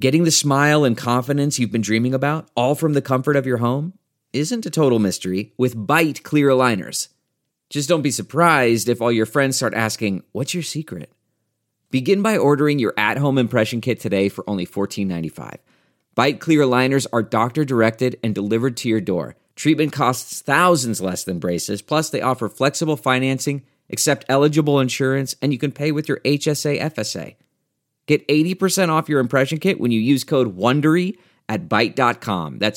Getting the smile and confidence you've been dreaming about, all from the comfort of your home, isn't a total mystery with Byte clear aligners. Just don't be surprised if all your friends start asking, "What's your secret?" Begin by ordering your at-home impression kit today for only $14.95. Byte clear aligners are doctor-directed and delivered to your door. Treatment costs thousands less than braces, plus they offer flexible financing, accept eligible insurance, and you can pay with your HSA FSA. Get 80% off your impression kit when you use code WONDERY at Byte.com. That's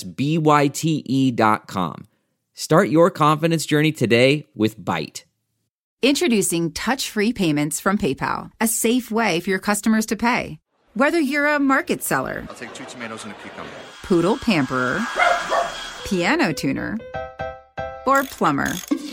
BYTE.com. Start your confidence journey today with Byte. Introducing touch-free payments from PayPal, a safe way for your customers to pay. Whether you're a market seller, I'll take 2 tomatoes and a cucumber, poodle pamperer, piano tuner, or plumber.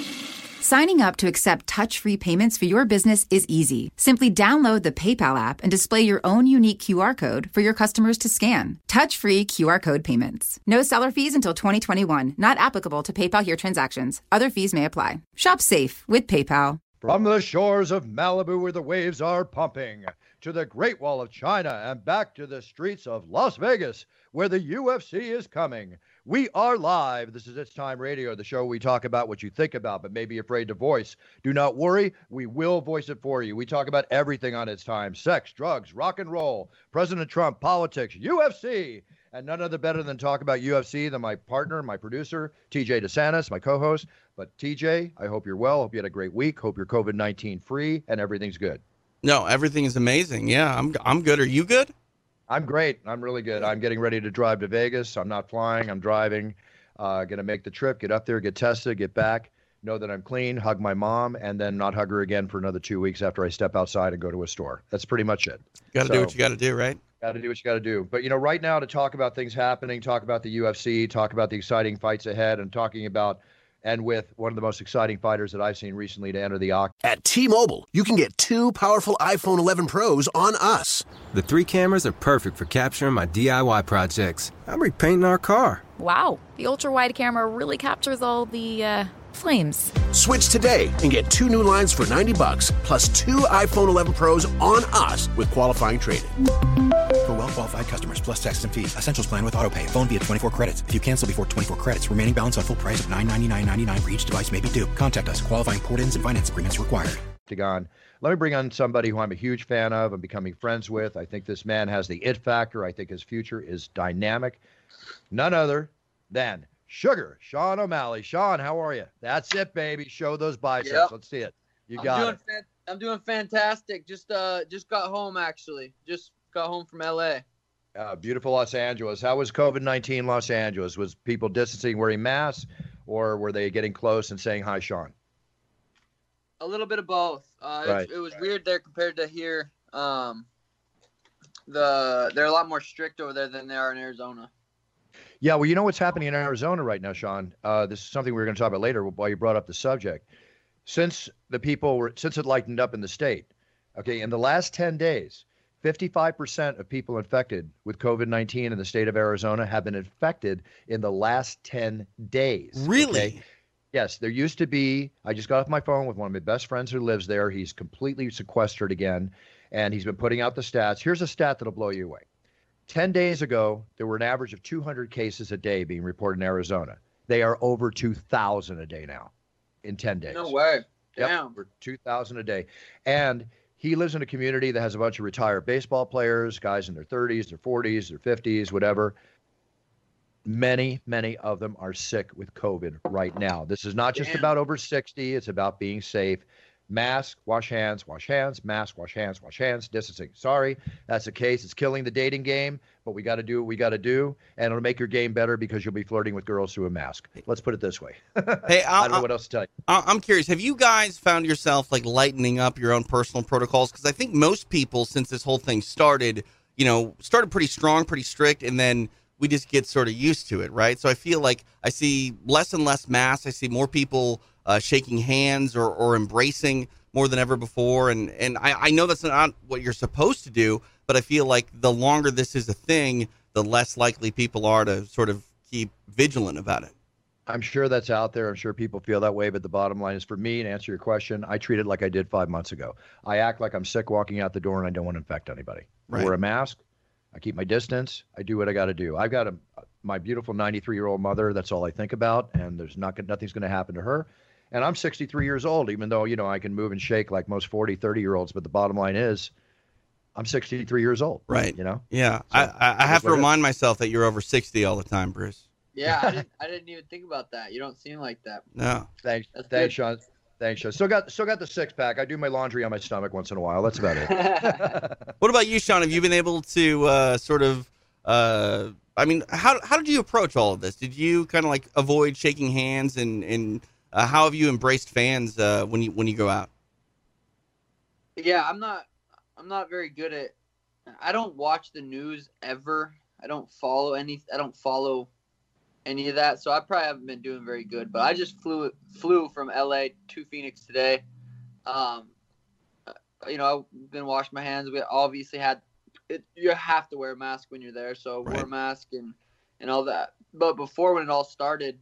Signing up to accept touch-free payments for your business is easy. Simply download the PayPal app and display your own unique QR code for your customers to scan. Touch-free QR code payments. No seller fees until 2021. Not applicable to PayPal here transactions. Other fees may apply. Shop safe with PayPal. From the shores of Malibu where the waves are pumping, to the Great Wall of China and back to the streets of Las Vegas where the UFC is coming. We are live. This is It's Time Radio, the show we talk about what you think about but may be afraid to voice. Do not worry, we will voice it for you. We talk about everything on It's Time: sex, drugs, rock and roll, President Trump, politics, UFC, and none other better than talk about UFC than my partner, my producer, TJ DeSantis, my co-host. But TJ, I hope you're well. Hope you had a great week. Hope you're COVID-19 free and everything's good. No, everything is amazing. Yeah, I'm good. Are you good? I'm great. I'm really good. I'm getting ready to drive to Vegas. I'm not flying. I'm driving. Going to make the trip, get up there, get tested, get back, know that I'm clean, hug my mom, and then not hug her again for another 2 weeks after I step outside and go to a store. That's pretty much it. Got to do what you got to do, right? Got to do what you got to do. But, right now to talk about things happening, talk about the UFC, talk about the exciting fights ahead, and talking about and with one of the most exciting fighters that I've seen recently to enter the octagon. At T-Mobile, you can get 2 powerful iPhone 11 Pros on us. The 3 cameras are perfect for capturing my DIY projects. I'm repainting our car. Wow, the ultra-wide camera really captures all the flames. Switch today and get 2 new lines for $90, plus 2 iPhone 11 Pros on us with qualifying trade-in. For well-qualified customers, plus taxes and fees. Essentials plan with autopay. Phone via 24 credits. If you cancel before 24 credits, remaining balance on full price of $999.99 for each device may be due. Contact us. Qualifying port-ins and finance agreements required. Let me bring on somebody who I'm a huge fan of. I'm becoming friends with. I think this man has the it factor. I think his future is dynamic. None other than Sugar Sean O'Malley. Sean, how are you? That's it, baby. Show those biceps. Yep. Let's see it. You got it. I'm doing fantastic. Just got home, actually. Just got home from L.A. Beautiful Los Angeles. How was COVID-19 Los Angeles? Was people distancing, wearing masks, or were they getting close and saying, "Hi, Sean"? A little bit of both. Right. It was weird there compared to here. They're a lot more strict over there than they are in Arizona. Yeah, well, you know what's happening in Arizona right now, Sean? This is something we're going to talk about later while you brought up the subject. Since it lightened up in the state, okay, in the last 10 days, 55% of people infected with COVID-19 in the state of Arizona have been infected in the last 10 days. Really? Okay? Yes, there used to be, I just got off my phone with one of my best friends who lives there. He's completely sequestered again, and he's been putting out the stats. Here's a stat that'll blow you away. 10 days ago, there were an average of 200 cases a day being reported in Arizona. They are over 2,000 a day now in 10 days. No way. Yep, Damn. over 2,000 a day. And he lives in a community that has a bunch of retired baseball players, guys in their 30s, their 40s, their 50s, whatever. Many, many of them are sick with COVID right now. This is not just about over 60. It's about being safe. Mask, wash hands, mask, wash hands, distancing. Sorry, that's the case. It's killing the dating game, but we got to do what we got to do, and it'll make your game better because you'll be flirting with girls through a mask. Let's put it this way. Hey, I don't know what else to tell you. I'm curious. Have you guys found yourself lightening up your own personal protocols? Because I think most people, since this whole thing started, started pretty strong, pretty strict, and then we just get sort of used to it, right? So I feel like I see less and less masks. I see more people shaking hands or embracing more than ever before. And I know that's not what you're supposed to do, but I feel like the longer this is a thing, the less likely people are to sort of keep vigilant about it. I'm sure that's out there. I'm sure people feel that way. But the bottom line is, for me, to answer your question, I treat it like I did 5 months ago. I act like I'm sick walking out the door and I don't want to infect anybody. Right. I wear a mask. I keep my distance. I do what I got to do. I've got my beautiful 93-year-old mother. That's all I think about, and nothing's going to happen to her. And I'm 63 years old, even though, I can move and shake like most 40, 30-year-olds. But the bottom line is I'm 63 years old. Right. Yeah. So, I have to remind myself that you're over 60 all the time, Bruce. Yeah, I didn't even think about that. You don't seem like that. No. Thanks, Sean. Thanks, Sean. Still got the six-pack. I do my laundry on my stomach once in a while. That's about it. What about you, Sean? Have you been able to how did you approach all of this? Did you kind of like avoid shaking hands, and how have you embraced fans when you go out? Yeah, I'm not very good at. I don't watch the news ever. I don't follow any of that, so I probably haven't been doing very good. But I just flew from LA to Phoenix today. I've been washing my hands. We obviously had it. You have to wear a mask when you're there, so right. Wore a mask and all that. But before, when it all started,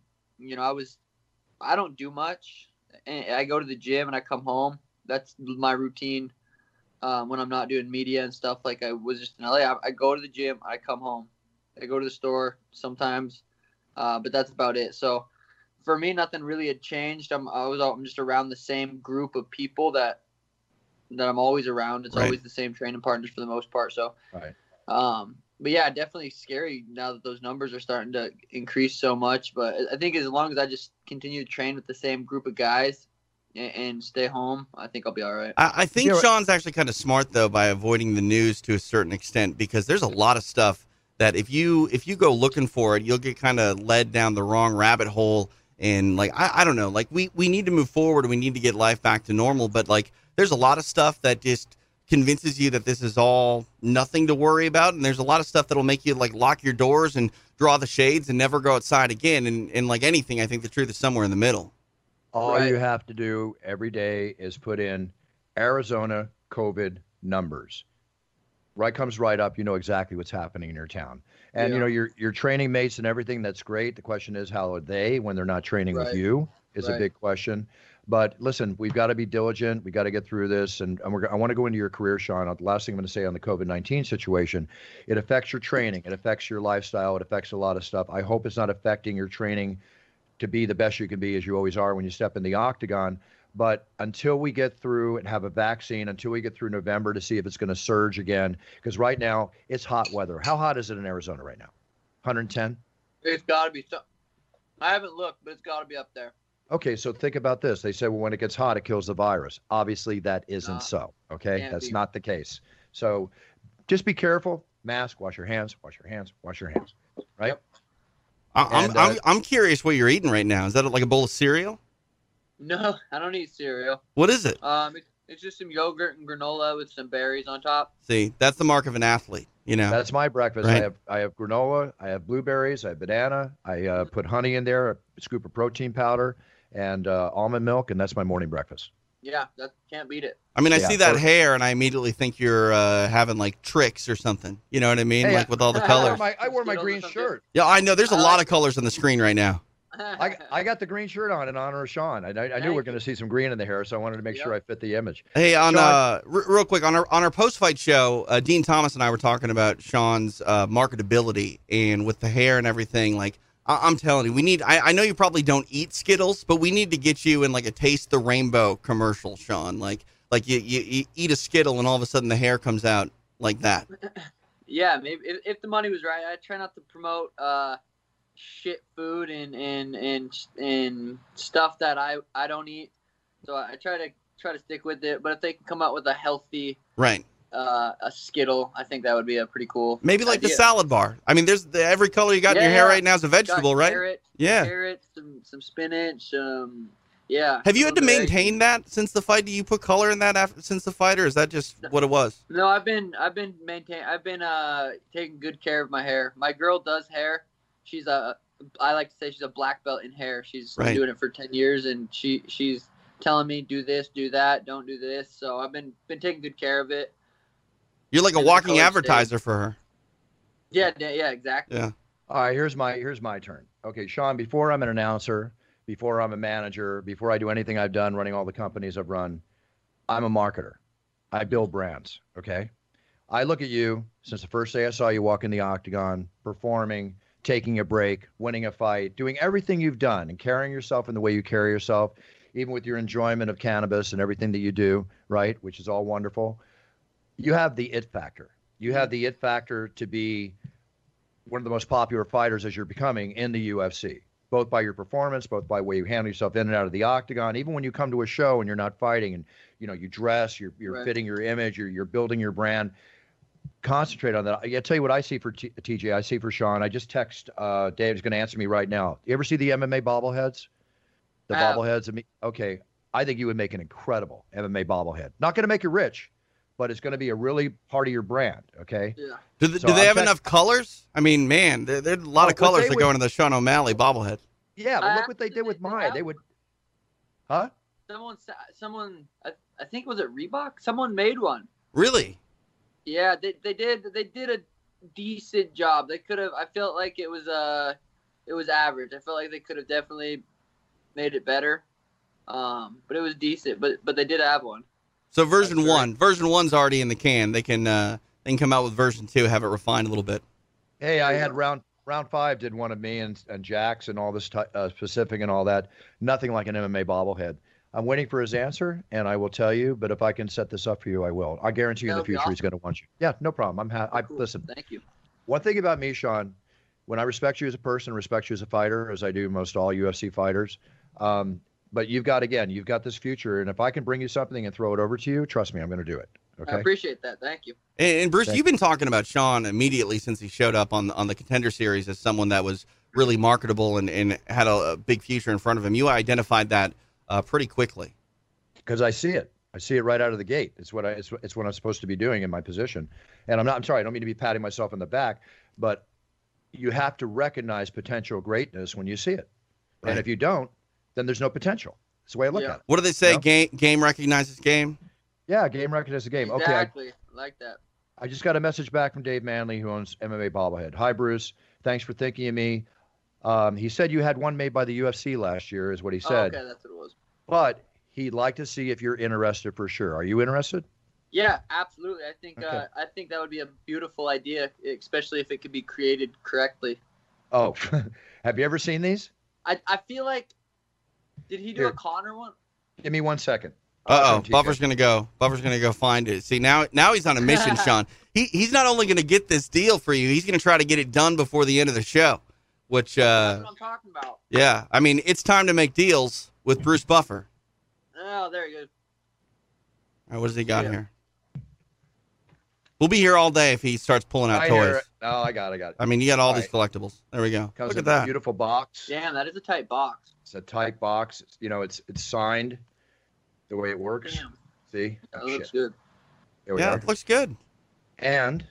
I don't do much. And I go to the gym and I come home. That's my routine. When I'm not doing media and stuff, like I was just in LA, I go to the gym, I come home, I go to the store sometimes, but that's about it. So for me, nothing really had changed. I'm just around the same group of people that I'm always around. It's right. always the same training partners for the most part. So, right. But yeah, definitely scary now that those numbers are starting to increase so much. But I think as long as I just continue to train with the same group of guys and stay home, I think I'll be all right. I think Sean's actually kind of smart, though, by avoiding the news to a certain extent, because there's a lot of stuff that if you go looking for it, you'll get kind of led down the wrong rabbit hole. And, like, I don't know, like, we need to move forward. We need to get life back to normal. But, like, there's a lot of stuff that just convinces you that this is all nothing to worry about. And there's a lot of stuff that'll make you, like, lock your doors and draw the shades and never go outside again. And like anything, I think the truth is somewhere in the middle. All you have to do every day is put in Arizona COVID numbers. Right comes right up. You know exactly what's happening in your town. And, your training mates and everything, that's great. The question is, how are they when they're not training with you is a big question. But listen, we've got to be diligent. We got to get through this. And I want to go into your career, Sean. The last thing I'm going to say on the COVID-19 situation, it affects your training. It affects your lifestyle. It affects a lot of stuff. I hope it's not affecting your training to be the best you can be, as you always are when you step in the octagon. But until we get through and have a vaccine, until we get through November to see if it's going to surge again, because right now it's hot weather. How hot is it in Arizona right now? 110? It's got to be. I haven't looked, but it's got to be up there. Okay, so think about this. They say, well, when it gets hot, it kills the virus. Obviously, that isn't so, okay? That's not the case. So just be careful. Mask, wash your hands, wash your hands, wash your hands, right? Yep. I'm curious what you're eating right now. Is that like a bowl of cereal? No, I don't eat cereal. What is it? It's just some yogurt and granola with some berries on top. See, that's the mark of an athlete, That's my breakfast. Right. I have granola, I have blueberries, I have banana, I put honey in there, a scoop of protein powder, and almond milk, and that's my morning breakfast. Yeah, that can't beat it. I mean, I see that hair, and I immediately think you're having, like, tricks or something. You know what I mean? Hey, like, with all the colors. I wore my green shirt. Yeah, I know. There's a lot of colors on the screen right now. I got the green shirt on in honor of Sean. I knew we were going to see some green in the hair, so I wanted to make sure I fit the image. Hey, real quick, on our post-fight show, Dean Thomas and I were talking about Sean's marketability, and with the hair and everything, like, I'm telling you, we need. I know you probably don't eat Skittles, but we need to get you in like a Taste the Rainbow commercial, Sean. Like you eat a Skittle and all of a sudden the hair comes out like that. Yeah, maybe if the money was right. I try not to promote shit food and stuff that I don't eat. So I try to stick with it. But if they can come out with a healthy a Skittle, I think that would be a pretty cool maybe like idea. the salad bar. I mean, there's every color you got in your hair right now is a vegetable, right? Carrot, some spinach. Yeah. Have you had to maintain that since the fight? Do you put color in that since the fight, or is that just what it was? No, I've been taking good care of my hair. My girl does hair. I like to say she's a black belt in hair. She's been doing it for 10 years, and she's telling me do this, do that, don't do this. So I've been taking good care of it. You're like a walking advertiser for her. Yeah, exactly. Yeah. All right, here's my turn. Okay, Sean, before I'm an announcer, before I'm a manager, before I do anything I've done running all the companies I've run, I'm a marketer. I build brands, okay? I look at you since the first day I saw you walk in the octagon, performing, taking a break, winning a fight, doing everything you've done and carrying yourself in the way you carry yourself, even with your enjoyment of cannabis and everything that you do, right, which is all wonderful. You have the it factor. You have the it factor to be one of the most popular fighters as you're becoming in the UFC, both by your performance, both by the way you handle yourself in and out of the octagon. Even when you come to a show and you're not fighting and, you dress, you're right. Fitting your image, you're building your brand. Concentrate on that. I'll tell you what I see for TJ. I see for Sean. I just text Dave's going to answer me right now. You ever see the MMA bobbleheads? The bobbleheads of me. Okay. I think you would make an incredible MMA bobblehead. Not going to make you rich, but it's going to be a really part of your brand. Okay. Yeah. Do they have enough colors? I mean, man, there's a lot of colors that go into the Sean O'Malley bobblehead. Yeah, but look what they did with mine. They would. Huh? Someone. I think was it Reebok? Someone made one. Really? Yeah, they did a decent job. They could have. I felt like it was average. I felt like they could have definitely made it better. But it was decent. But they did have one. So version 1's already in the can. They can come out with version 2, have it refined a little bit. Hey, I had round 5 did one of me and Jax and all this Pacific and all that. Nothing like an MMA bobblehead. I'm waiting for his answer, and I will tell you. But if I can set this up for you, I will. I guarantee you in the future he's going to want you. Yeah, no problem. Cool. Listen. Thank you. One thing about me, Sean, when I respect you as a person, respect you as a fighter, as I do most all UFC fighters. But you've got this future, and if I can bring you something and throw it over to you, trust me, I'm going to do it. Okay. I appreciate that. Thank you. And Bruce, you've been talking about Sean immediately since he showed up on the Contender Series as someone that was really marketable and had a big future in front of him. You identified that pretty quickly. Because I see it. I see it right out of the gate. It's what I'm supposed to be doing in my position. And I'm sorry, I don't mean to be patting myself on the back, but you have to recognize potential greatness when you see it. Right. And if you don't, then there's no potential. That's the way I look at it. What do they say? Game recognizes game? Yeah, game recognizes game. Exactly. Okay, I like that. I just got a message back from Dave Manley, who owns MMA Bobblehead. Hi, Bruce. Thanks for thinking of me. He said you had one made by the UFC last year, is what he said. Oh, okay, that's what it was. But he'd like to see if you're interested for sure. Are you interested? Yeah, absolutely. I think I think that would be a beautiful idea, especially if it could be created correctly. Oh, have you ever seen these? I feel like, did he do a Conor one? Give me 1 second. Buffer's gonna go find it. See, now he's on a mission, Sean. He's not only gonna get this deal for you, he's gonna try to get it done before the end of the show. Which that's what I'm talking about. Yeah, I mean, it's time to make deals with Bruce Buffer. Oh, there you go. All right, what does he got here? We'll be here all day if he starts pulling out toys. Oh, I got it. I mean, you got all these collectibles. There we go. Look at that beautiful box. Damn, that is a tight box. It's a tight box. It's signed the way it works. Damn. See? That looks good. There we are. It looks good. And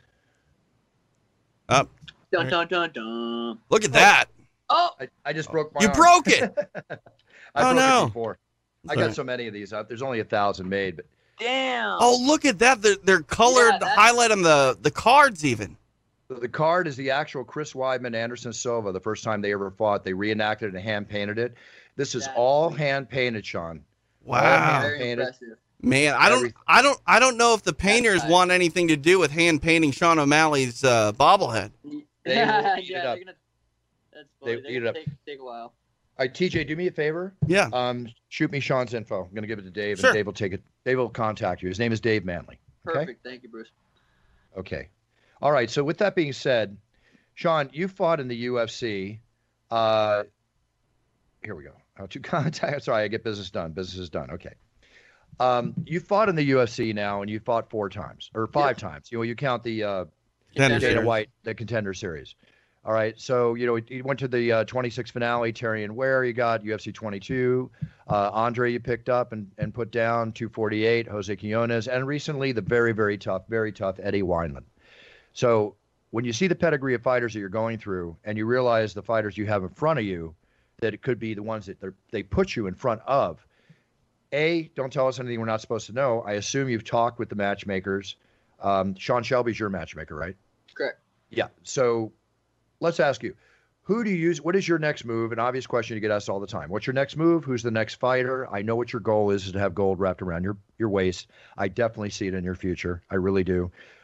up. Dun dun dun dun. Look at that. Oh, I just broke my arm. Broke it. I broke it before. I got so many of these out. There's only 1,000 made, but damn. Oh, look at that. They're colored, highlight on the cards even. The card is the actual Chris Weidman, Anderson Silva, the first time they ever fought. They reenacted it and hand-painted it. This is all hand-painted, Sean. Wow. Very impressive. Man, I don't know if the painters want anything to do with hand painting Sean O'Malley's bobblehead. They will eat it up. That's funny. They will take a while. All right, TJ, do me a favor. Yeah. Shoot me Sean's info. I'm going to give it to Dave, sure. And Dave will take it. Dave will contact you. His name is Dave Manley. Okay? Perfect. Thank you, Bruce. Okay. All right. So with that being said, Sean, you fought in the UFC. Here we go. How to contact? Sorry, I get business done. Business is done. Okay. You fought in the UFC now, and you fought 4 times or 5 times. You count the Dana White, the Contender Series. All right, so you went to the 26 finale. Terrion Ware, you got UFC 22. Andre, you picked up and put down 248. Jose Quinones, and recently the very, very tough Eddie Wineland. So when you see the pedigree of fighters that you're going through, and you realize the fighters you have in front of you, that it could be the ones that they put you in front of. Don't tell us anything we're not supposed to know. I assume you've talked with the matchmakers. Sean Shelby's your matchmaker, right? Correct. Yeah. So let's ask you, who do you use? What is your next move? An obvious question you get asked all the time. What's your next move? Who's the next fighter? I know what your goal is to have gold wrapped around your waist. I definitely see it in your future. I really do.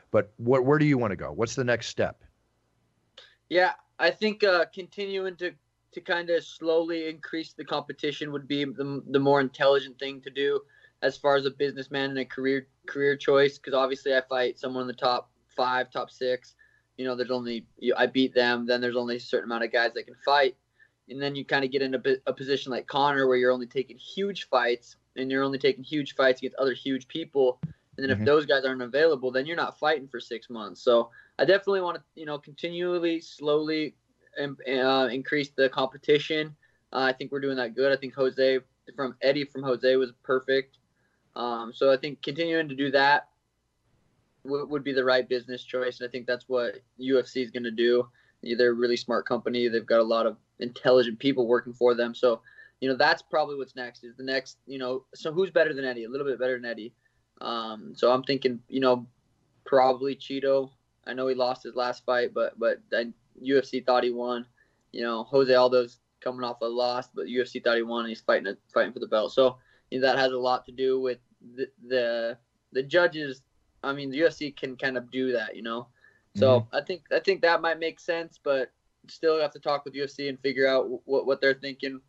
But where do you want to go? What's the next step? Yeah, I think continuing to kind of slowly increase the competition would be the more intelligent thing to do as far as a businessman and a career choice. Because obviously I fight someone in the top 5, top 6. There's only I beat them. Then there's only a certain amount of guys that can fight. And then you kind of get into a position like Conor where you're only taking huge fights, and you're only taking huge fights against other huge people. And then if those guys aren't available, then you're not fighting for 6 months. So I definitely want to, continually, slowly increase the competition. I think we're doing that good. I think Eddie from Jose was perfect. So I think continuing to do that would be the right business choice. And I think that's what UFC is going to do. They're a really smart company. They've got a lot of intelligent people working for them. So, that's probably what's next is the next, so who's better than Eddie? A little bit better than Eddie. So I'm thinking, probably Cheeto. I know he lost his last fight, but UFC thought he won. Jose Aldo's coming off a loss, but UFC thought he won, and he's fighting for the belt. So that has a lot to do with the judges. I mean, the UFC can kind of do that, So I think that might make sense, but still have to talk with UFC and figure out what they're thinking.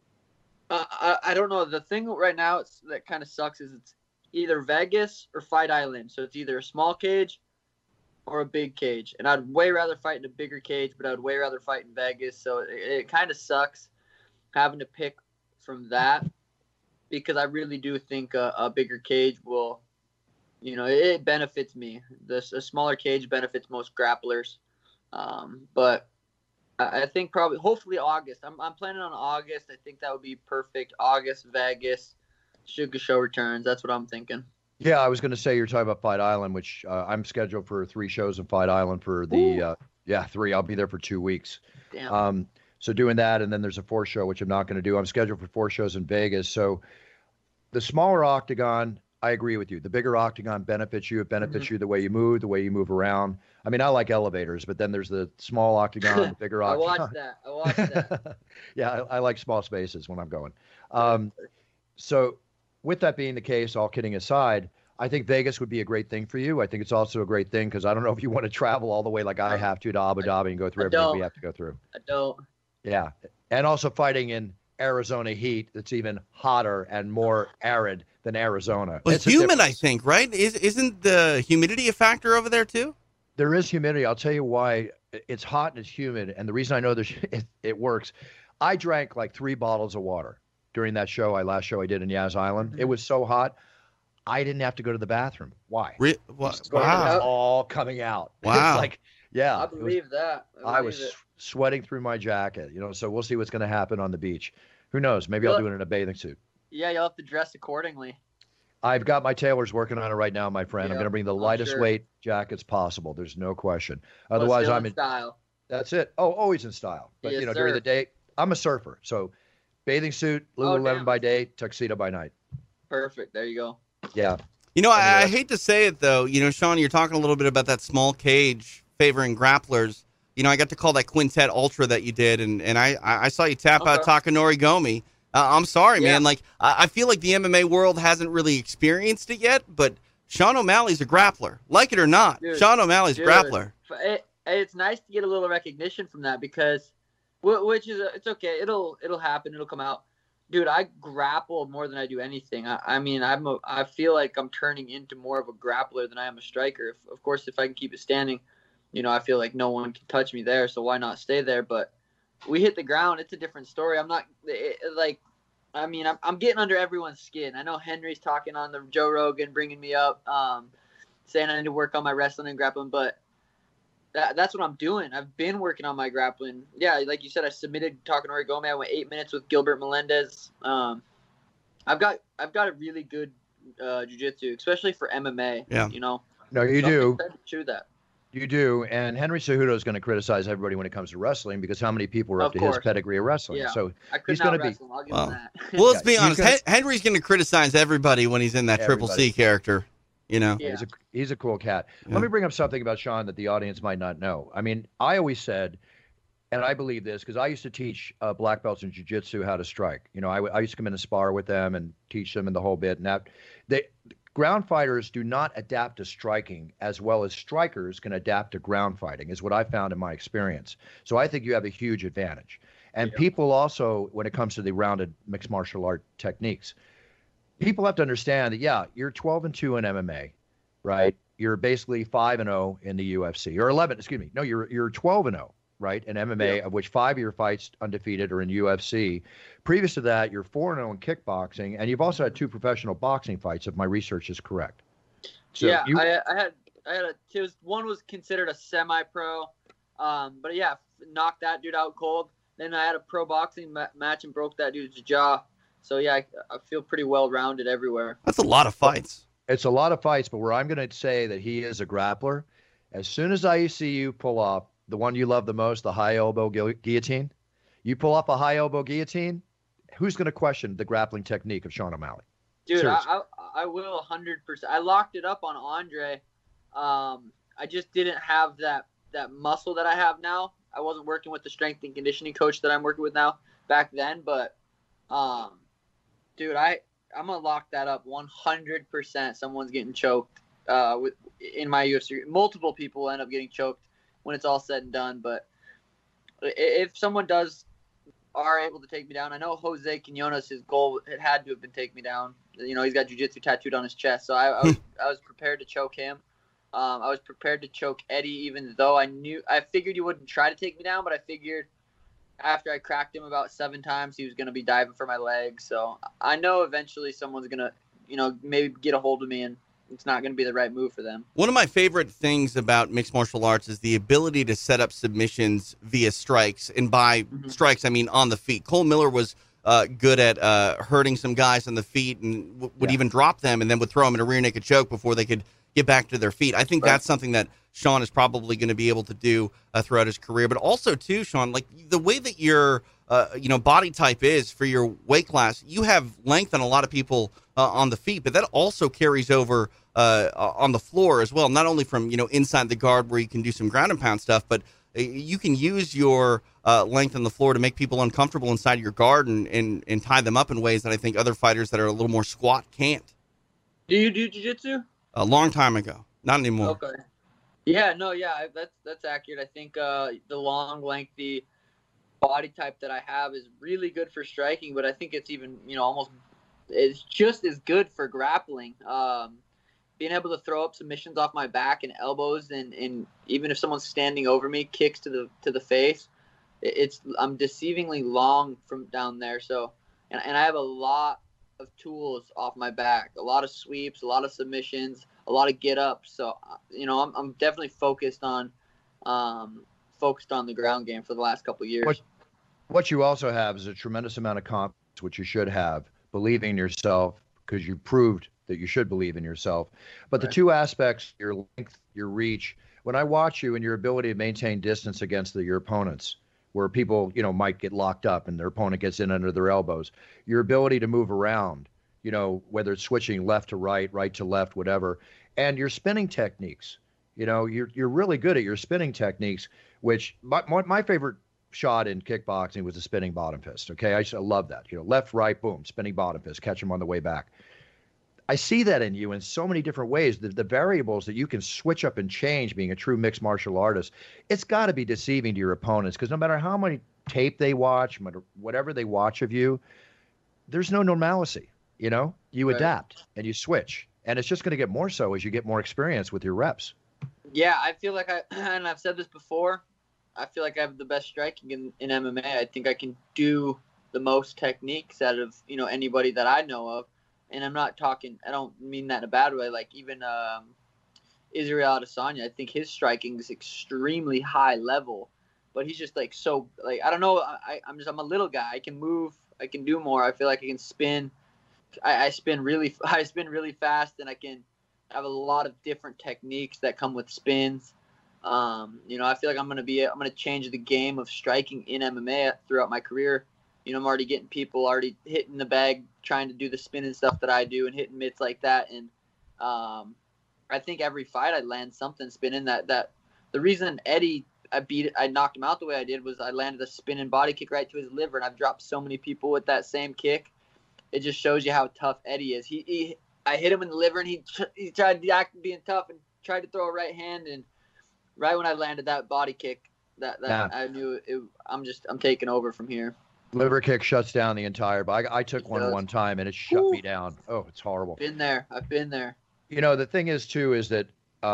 I don't know. The thing right now that kind of sucks is it's either Vegas or Fight Island. So it's either a small cage or a big cage. And I'd way rather fight in a bigger cage, but I'd way rather fight in Vegas. So it kind of sucks having to pick from that, because I really do think a bigger cage will, it benefits me. A smaller cage benefits most grapplers. But I think hopefully August. I'm planning on August. I think that would be perfect. August, Vegas, Sugar Show returns. That's what I'm thinking. Yeah, I was going to say you're talking about Fight Island, which I'm scheduled for 3 shows in Fight Island for the 3. I'll be there for 2 weeks. Damn. So doing that, and then there's a 4th show, which I'm not going to do. I'm scheduled for 4 shows in Vegas. So the smaller octagon, I agree with you. The bigger octagon benefits you. It benefits you the way you move around. I mean, I like elevators, but then there's the small octagon, the bigger octagon. I watched that. Yeah, I like small spaces when I'm going. So with that being the case, all kidding aside, I think Vegas would be a great thing for you. I think it's also a great thing because I don't know if you want to travel all the way like I have to Abu Dhabi and go through everything we have to go through. I don't. Yeah. And also fighting in Arizona heat that's even hotter and more arid than Arizona. Well, it's humid, I think, right? Isn't the humidity a factor over there too? There is humidity. I'll tell you why. It's hot and it's humid, and the reason I know it works, I drank like 3 bottles of water during that last show I did in Yas Island. It was so hot, I didn't have to go to the bathroom. Why? Wow. All coming out. Wow. It's like, yeah. I believe that. I was sweating through my jacket, so we'll see what's going to happen on the beach. Who knows? Maybe I'll do it in a bathing suit. Yeah, you'll have to dress accordingly. I've got my tailors working on it right now, my friend. I'm going to bring the lightest weight jackets possible. There's no question. Otherwise, I'm in style. That's it. Oh, always in style. But, during the day, I'm a surfer. So bathing suit, Lululemon by day, tuxedo by night. Perfect. There you go. Yeah. I hate to say it, though. Sean, you're talking a little bit about that small cage favoring grapplers. I got to call that Quintet Ultra that you did, and I saw you tap out Takanori Gomi. I'm sorry, man. Like, I feel like the MMA world hasn't really experienced it yet, but Sean O'Malley's a grappler. Like it or not, Sean O'Malley's a grappler. It's nice to get a little recognition from that because, it's okay. It'll happen. It'll come out. Dude, I grapple more than I do anything. I feel like I'm turning into more of a grappler than I am a striker. Of course, if I can keep it standing, I feel like no one can touch me there, so why not stay there? But we hit the ground, it's a different story. I'm getting under everyone's skin. I know Henry's talking on the Joe Rogan, bringing me up, saying I need to work on my wrestling and grappling, but that's what I'm doing. I've been working on my grappling. Yeah, like you said, I submitted Takanori Gomi. I went 8 minutes with Gilbert Melendez. I've got a really good jiu-jitsu, especially for MMA. Yeah. No, you do. True that. You do, and Henry Cejudo is going to criticize everybody when it comes to wrestling because how many people are up to his pedigree of wrestling? Yeah. So he's going to be. I'll give him that. Well, let's be honest. Henry's going to criticize everybody when he's in that Triple C character. Yeah. He's a cool cat. Yeah. Let me bring up something about Sean that the audience might not know. I mean, I always said, and I believe this because I used to teach black belts in jiu-jitsu how to strike. I used to come in and spar with them and teach them and the whole bit. And ground fighters do not adapt to striking as well as strikers can adapt to ground fighting, is what I found in my experience. So I think you have a huge advantage. And people also, when it comes to the rounded mixed martial art techniques, people have to understand that, yeah, you're 12-2 in MMA, right? You're basically 5-0 in the UFC, or 11, excuse me. No, you're 12-0, right, in MMA, of which 5 of your fights undefeated are in UFC. Previous to that, you're 4-0 in kickboxing, and you've also had 2 professional boxing fights, if my research is correct. So I had one was considered a semi-pro, but yeah, knocked that dude out cold. Then I had a pro boxing match and broke that dude's jaw. So yeah, I feel pretty well-rounded everywhere. That's a lot of fights. It's a lot of fights, but where I'm going to say that he is a grappler, as soon as I see you pull off the one you love the most, the high elbow guillotine, you pull off a high elbow guillotine, who's going to question the grappling technique of Sean O'Malley? Dude, I will 100%. I locked it up on Andre. I just didn't have that muscle that I have now. I wasn't working with the strength and conditioning coach that I'm working with now back then, but dude, I'm gonna lock that up 100%. Someone's getting choked in my UFC. Multiple people end up getting choked when it's all said and done. But if someone are able to take me down, I know Jose Quinones, his goal it had to have been take me down. You know, he's got jiu-jitsu tattooed on his chest, so I was prepared to choke him. I was prepared to choke Eddie, even though I figured he wouldn't try to take me down, but I figured after I cracked him about 7 times, he was going to be diving for my legs. So I know eventually someone's going to, maybe get a hold of me, and it's not going to be the right move for them. One of my favorite things about mixed martial arts is the ability to set up submissions via strikes. And by strikes, I mean on the feet. Cole Miller was good at hurting some guys on the feet and would even drop them and then would throw them in a rear naked choke before they could get back to their feet. I think that's something that Sean is probably going to be able to do throughout his career. But also, too, Sean, like the way that your body type is for your weight class, you have length on a lot of people on the feet, but that also carries over on the floor as well. Not only from inside the guard where you can do some ground and pound stuff, but you can use your length on the floor to make people uncomfortable inside your guard and tie them up in ways that I think other fighters that are a little more squat can't. Do you do jiu-jitsu? A long time ago, not anymore. Okay. Yeah, no, yeah, that's accurate. I think the long, lengthy body type that I have is really good for striking, but I think it's even, it's just as good for grappling. Being able to throw up submissions off my back and elbows, and even if someone's standing over me, kicks to the face. I'm deceivingly long from down there. So, and I have a lot of tools off my back, a lot of sweeps, a lot of submissions, a lot of get ups. So, I'm definitely focused on the ground game for the last couple of years. What you also have is a tremendous amount of confidence, which you should have, believing in yourself, because you proved that you should believe in yourself. But the two aspects, your length, your reach, when I watch you and your ability to maintain distance against your opponents, where people, might get locked up and their opponent gets in under their elbows, your ability to move around, whether it's switching left to right, right to left, whatever, and your spinning techniques, you're really good at your spinning techniques, which my favorite shot in kickboxing was a spinning bottom fist. Okay. I love that, left, right, boom, spinning bottom fist, catch him on the way back. I see that in you in so many different ways. The variables that you can switch up and change being a true mixed martial artist, it's got to be deceiving to your opponents, because no matter how many tape they watch, whatever they watch of you, there's no normalcy. You adapt and you switch, and it's just going to get more so as you get more experience with your reps. Yeah, I feel like and I've said this before, I feel like I have the best striking in MMA. I think I can do the most techniques out of, anybody that I know of. And I'm not talking, I don't mean that in a bad way. Like even Israel Adesanya, I think his striking is extremely high level, but he's just like, I don't know. I'm a little guy. I can move. I can do more. I feel like I can spin. I spin really fast, and I can have a lot of different techniques that come with spins. I feel like I'm going to change the game of striking in MMA throughout my career. I'm already getting people already hitting the bag, trying to do the spinning stuff that I do and hitting mitts like that. And I think every fight I land something spinning that the reason Eddie, I knocked him out the way I did was I landed a spinning body kick right to his liver. And I've dropped so many people with that same kick. It just shows you how tough Eddie is. I hit him in the liver, and he tried to act being tough and tried to throw a right hand, and right when I landed that body kick, I knew I'm taking over from here. Liver kick shuts down the entire body. I took one time, and it shut me down. Oh, it's horrible. I've been there. You know, the thing is, too, is that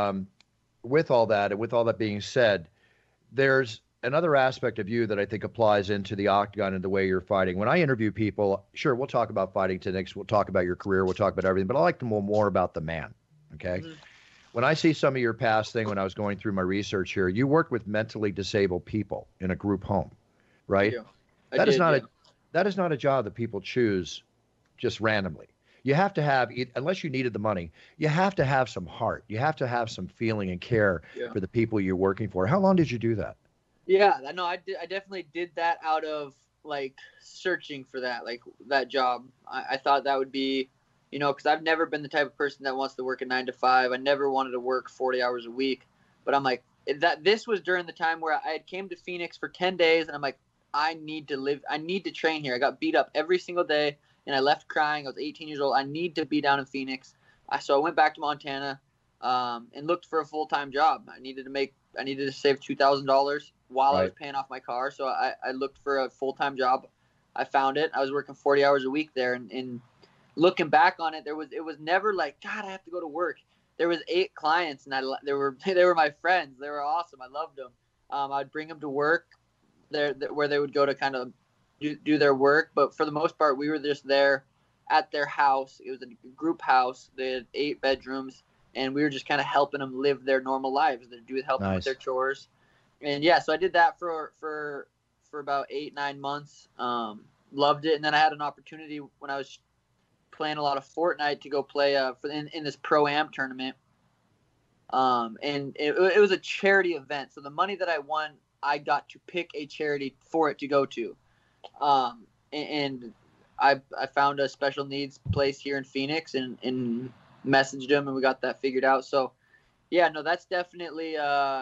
with all that being said, there's another aspect of you that I think applies into the octagon and the way you're fighting. When I interview people, sure, we'll talk about fighting techniques, we'll talk about your career, we'll talk about everything, but I like to know more about the man, okay? Mm-hmm. When I see some of your past thing, when I was going through my research here, you worked with mentally disabled people in a group home, right? That is not a job that people choose just randomly. You have to have, unless you needed the money, you have to have some heart. You have to have some feeling and care for the people you're working for. How long did you do that? Yeah, no, I definitely did that out of like searching for that job. I thought that would be, you know, because I've never been the type of person that wants to work a 9 to 5. I never wanted to work 40 hours a week. But I'm like, this was during the time where I had came to Phoenix for 10 days, and I'm like, I need to train here. I got beat up every single day, and I left crying. I was 18 years old. I need to be down in Phoenix. So I went back to Montana and looked for a full-time job. I needed to save $2,000 while I was paying off my car. So I looked for a full-time job. I found it. I was working 40 hours a week there. And looking back on it, it was never like, God, I have to go to work. There was 8 clients, and they were my friends. They were awesome. I loved them. I'd bring them to work where they would go to kind of do their work. But for the most part, we were just there at their house. It was a group house. They had 8 bedrooms, and we were just kind of helping them live their normal lives. Helping with their chores. And yeah, so I did that for about 8-9 months. Loved it. And then I had an opportunity when I was playing a lot of Fortnite to go play in this Pro-Am tournament. And it was a charity event. So the money that I won, I got to pick a charity for it to go to. And I found a special needs place here in Phoenix and messaged them, and we got that figured out. So yeah, no, that's definitely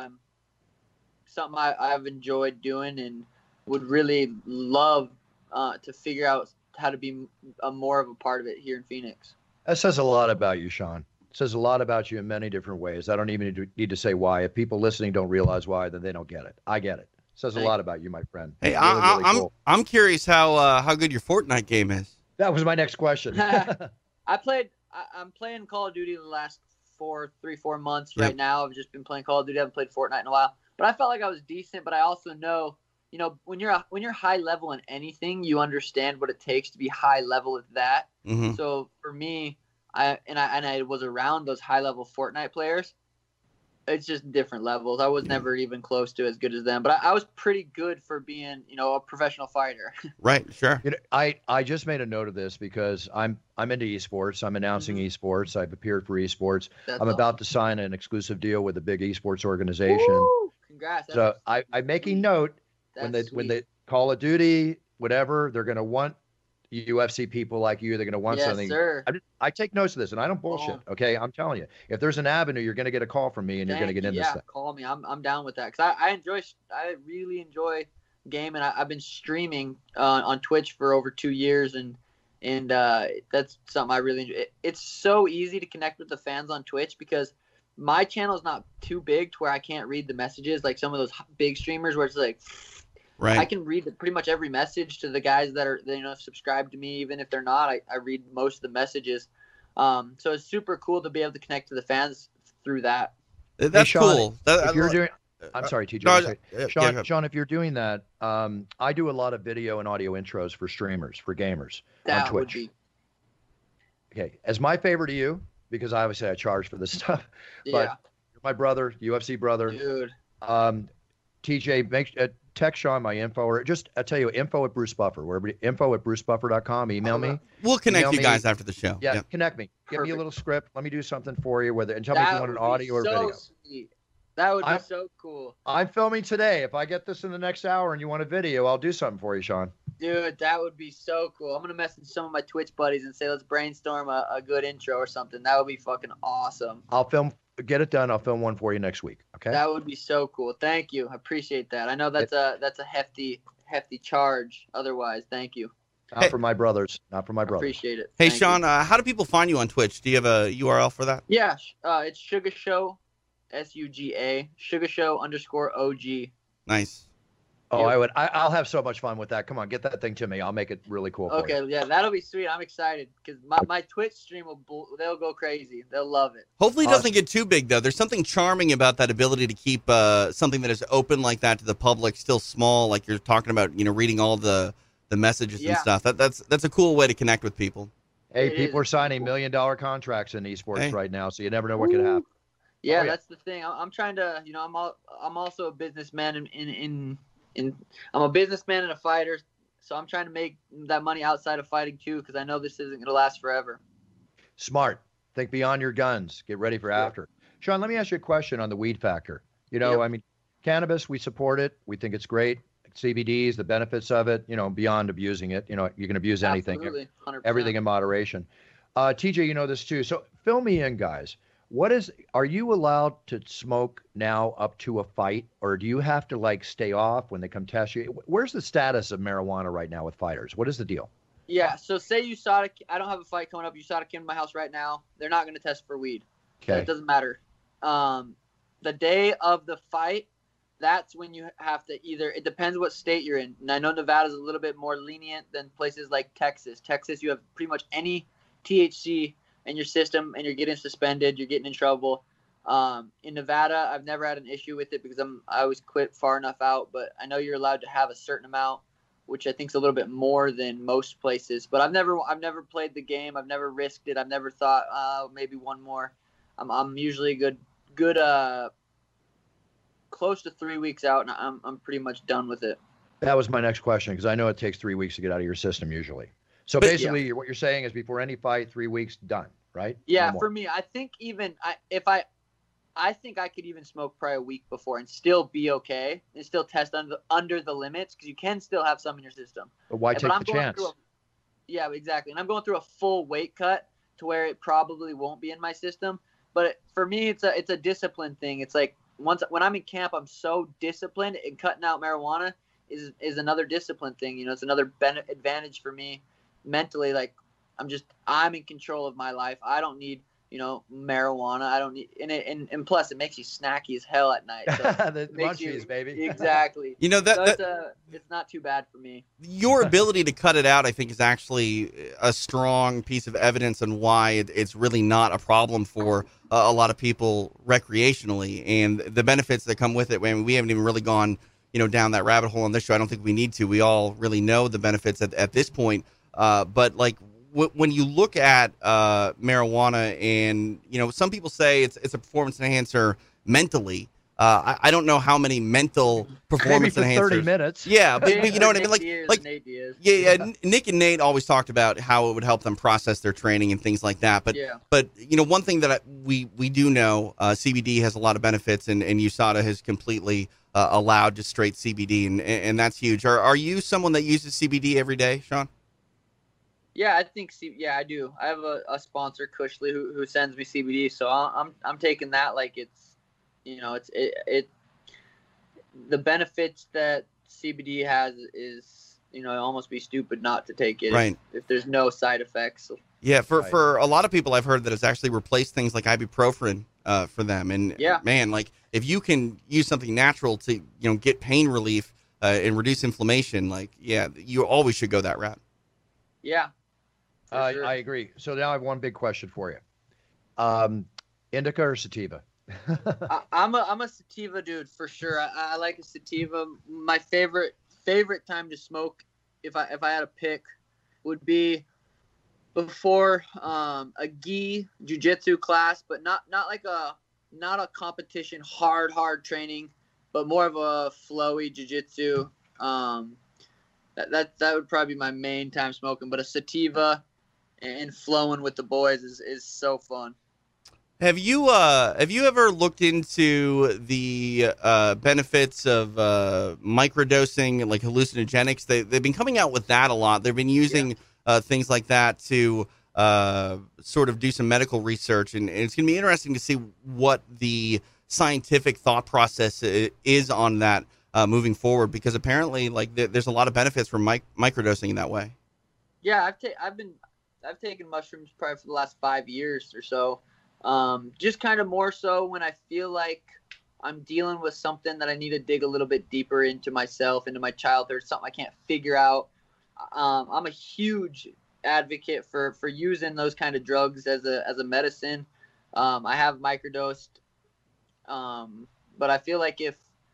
something I've enjoyed doing and would really love to figure out how to be more of a part of it here in Phoenix. That says a lot about you, Sean. It says a lot about you in many different ways. I don't even need to say why. If people listening don't realize why, then they don't get it. I get it. It says a lot about you, my friend. Hey, really cool. I'm curious how good your Fortnite game is. That was my next question. I'm playing Call of Duty the last 4 months right now. I've just been playing Call of Duty. I haven't played Fortnite in a while. But I felt like I was decent, but I also know, you know, when you're high level in anything, you understand what it takes to be high level at that. Mm-hmm. So for me, I was around those high level Fortnite players. It's just different levels. I was never even close to as good as them, but I was pretty good for being, you know, a professional fighter. Right, sure. You know, I just made a note of this because I'm into esports. I'm announcing esports. I've appeared for esports. I'm about to sign an exclusive deal with a big esports organization. Woo! Congrats. So I'm making note when they Call of Duty, whatever, they're going to want UFC people like you. They're going to want something. Sir. I take notes of this, and I don't bullshit. Okay, I'm telling you, if there's an avenue, you're going to get a call from me, and you're going to get into this thing. Call me. I'm down with that because I really enjoy game, and I've been streaming on Twitch for over 2 years, and that's something I really enjoy. It's so easy to connect with the fans on Twitch because my channel is not too big to where I can't read the messages like some of those big streamers where it's like. Right. I can read pretty much every message to the guys that are, you know, subscribed to me. Even if they're not, I read most of the messages. So it's super cool to be able to connect to the fans through that. That's hey, Sean, cool. If you're doing, I'm sorry, TJ. No, Sean, if you're doing that, I do a lot of video and audio intros for streamers, for gamers on Twitch. Okay, as my favor to you, because obviously I charge for this stuff. But you're my brother, UFC brother, dude. TJ, text Sean my info, or just I'll tell you info at Bruce Buffer, info@brucebuffer.com. Email me. We'll connect you guys after the show. Yeah, connect me. Give me a little script. Let me do something for you, and tell me if you want an audio or video. Sweet. That would be so cool. I'm filming today. If I get this in the next hour and you want a video, I'll do something for you, Sean. Dude, that would be so cool. I'm gonna message some of my Twitch buddies and say let's brainstorm a good intro or something. That would be fucking awesome. Get it done. I'll film one for you next week. Okay. That would be so cool. Thank you. I appreciate that. I know that's a hefty charge. Otherwise, thank you. Not for my brothers. Not for my brothers. Appreciate it. Hey, Thank Sean, you. how do people find you on Twitch? Do you have a URL for that? Yeah, it's Sugar Show, SUGA, Sugar Show _OG. Nice. Oh, I'll have so much fun with that. Come on, get that thing to me. I'll make it really cool for you. Okay, yeah, that'll be sweet. I'm excited because my Twitch stream they'll go crazy. They'll love it. Hopefully it doesn't get too big, though. There's something charming about that ability to keep something that is open like that to the public still small, like you're talking about, reading all the messages and stuff. That's a cool way to connect with people. Hey, people are signing $1 million contracts in esports right now, so you never know what could happen. Yeah, that's the thing. I'm trying to, I'm also a businessman I'm a businessman and a fighter, so I'm trying to make that money outside of fighting too, because I know this isn't going to last forever. Smart. Think beyond your guns. Get ready for after. Sean, let me ask you a question on the weed factor. I mean, cannabis, we support it. We think it's great. CBDs, the benefits of it, beyond abusing it. You can abuse anything. Absolutely, 100%. Everything in moderation. TJ, you know this too. So fill me in, guys. Are you allowed to smoke now up to a fight, or do you have to stay off when they come test you? Where's the status of marijuana right now with fighters? What is the deal? Yeah, so say I don't have a fight coming up. USADA came to my house right now. They're not going to test for weed. Okay. It doesn't matter. The day of the fight, that's when you have to it depends what state you're in. And I know Nevada's a little bit more lenient than places like Texas. Texas, you have pretty much any THC in your system and you're getting suspended, you're getting in trouble. In Nevada, I've never had an issue with it because I always quit far enough out, but I know you're allowed to have a certain amount, which I think is a little bit more than most places. But I've never played the game. I've never risked it. I've never thought maybe one more. I'm usually good close to 3 weeks out, and I'm pretty much done with it. That was my next question, because I know it takes 3 weeks to get out of your system usually. So basically, what you're saying is before any fight, 3 weeks, done, right? Yeah, for me, I think I think I could even smoke probably a week before and still be okay and still test under the limits, because you can still have some in your system. But why take the chance? Yeah, exactly. And I'm going through a full weight cut to where it probably won't be in my system. But for me, it's a discipline thing. It's like when I'm in camp, I'm so disciplined, and cutting out marijuana is another discipline thing. It's another advantage for me mentally. Like I'm in control of my life. I don't need marijuana. I don't need and plus it makes you snacky as hell at night. So the munchies, baby. Exactly. It's not too bad for me. Your ability to cut it out, I think, is actually a strong piece of evidence on why it's really not a problem for a lot of people recreationally, and the benefits that come with it. I mean, we haven't even really gone down that rabbit hole on this show. I don't think we need to. We all really know the benefits at this point. But when you look at marijuana, and some people say it's a performance enhancer mentally. I don't know how many mental performance maybe for enhancers. 30 minutes. Yeah, but you know what I mean. Nick and Nate always talked about how it would help them process their training and things like that. But one thing that we do know, CBD has a lot of benefits, and USADA has completely allowed just straight CBD, and that's huge. Are you someone that uses CBD every day, Sean? Yeah, I think I do. I have a sponsor, Cushley, who sends me CBD, so I'm taking that like it's the benefits that CBD has is almost be stupid not to take it if there's no side effects. Yeah, for a lot of people, I've heard that it's actually replaced things like ibuprofen for them, and man, if you can use something natural to get pain relief and reduce inflammation, you always should go that route. Yeah. Sure. I agree. So now I have one big question for you. Indica or sativa? I'm a sativa dude for sure. I like a sativa. My favorite time to smoke, if I had to pick, would be before a gi jiu-jitsu class, but not a competition hard training, but more of a flowy jiu-jitsu. That would probably be my main time smoking, but a sativa and flowing with the boys is so fun. Have you ever looked into the benefits of microdosing, like hallucinogenics? They've been coming out with that a lot. They've been using things like that to sort of do some medical research, and it's going to be interesting to see what the scientific thought process is on that moving forward, because apparently there's a lot of benefits from microdosing in that way. Yeah, I've taken mushrooms probably for the last 5 years or so. Just kind of more so when I feel like I'm dealing with something that I need to dig a little bit deeper into myself, into my childhood, something I can't figure out. I'm a huge advocate for using those kind of drugs as a medicine. I have microdosed, but I feel like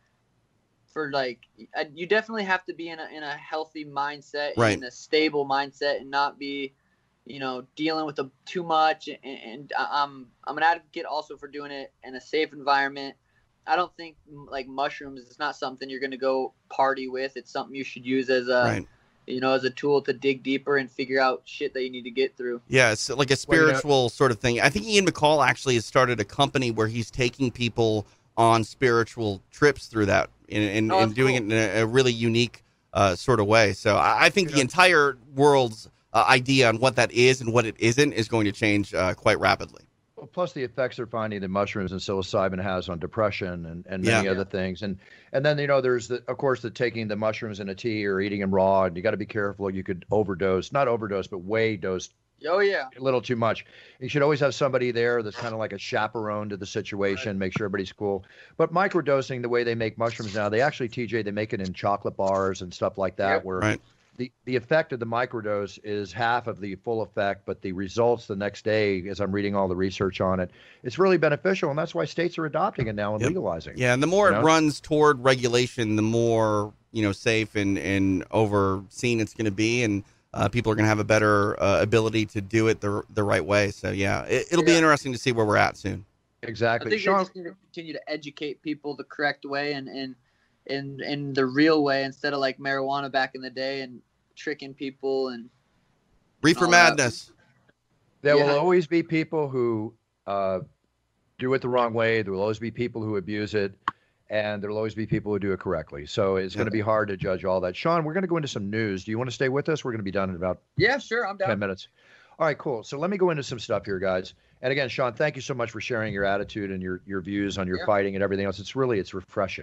you definitely have to be in a healthy mindset, right, in a stable mindset, and not be, dealing with too much. And I'm an advocate also for doing it in a safe environment. I don't think like mushrooms, it's not something you're going to go party with. It's something you should use as a, as a tool to dig deeper and figure out shit that you need to get through. Yeah, it's like a spiritual sort of thing. I think Ian McCall actually has started a company where he's taking people on spiritual trips through that and doing it in a really unique sort of way. So I think the entire world's idea on what that is and what it isn't is going to change quite rapidly. Well, plus the effects they're finding that mushrooms and psilocybin has on depression and many other things. And then, there's, of course, the taking the mushrooms in a tea or eating them raw. And you got to be careful. You could not overdose, but way dose. Oh, yeah. A little too much. You should always have somebody there that's kind of like a chaperone to the situation, make sure everybody's cool. But microdosing, the way they make mushrooms now, they actually, TJ, they make it in chocolate bars and stuff like that, where the effect of the microdose is half of the full effect, but the results the next day, as I'm reading all the research on it, it's really beneficial, and that's why states are adopting it now and legalizing. Yeah, and the more it runs toward regulation, the more safe and overseen it's going to be, and people are going to have a better ability to do it the right way. So yeah, it'll be interesting to see where we're at soon. Exactly. I think they just need to continue to educate people the correct way and the real way, instead of like marijuana back in the day and tricking people and reefer madness. There will always be people who do it the wrong way. There will always be people who abuse it, and there will always be people who do it correctly. So it's going to be hard to judge all that. Sean, we're going to go into some news. Do you want to stay with us? We're going to be done in about sure, I'm down. 10 minutes. All right, cool. So let me go into some stuff here, guys. And again, Sean, thank you so much for sharing your attitude and your views on your fighting and everything else. It's refreshing.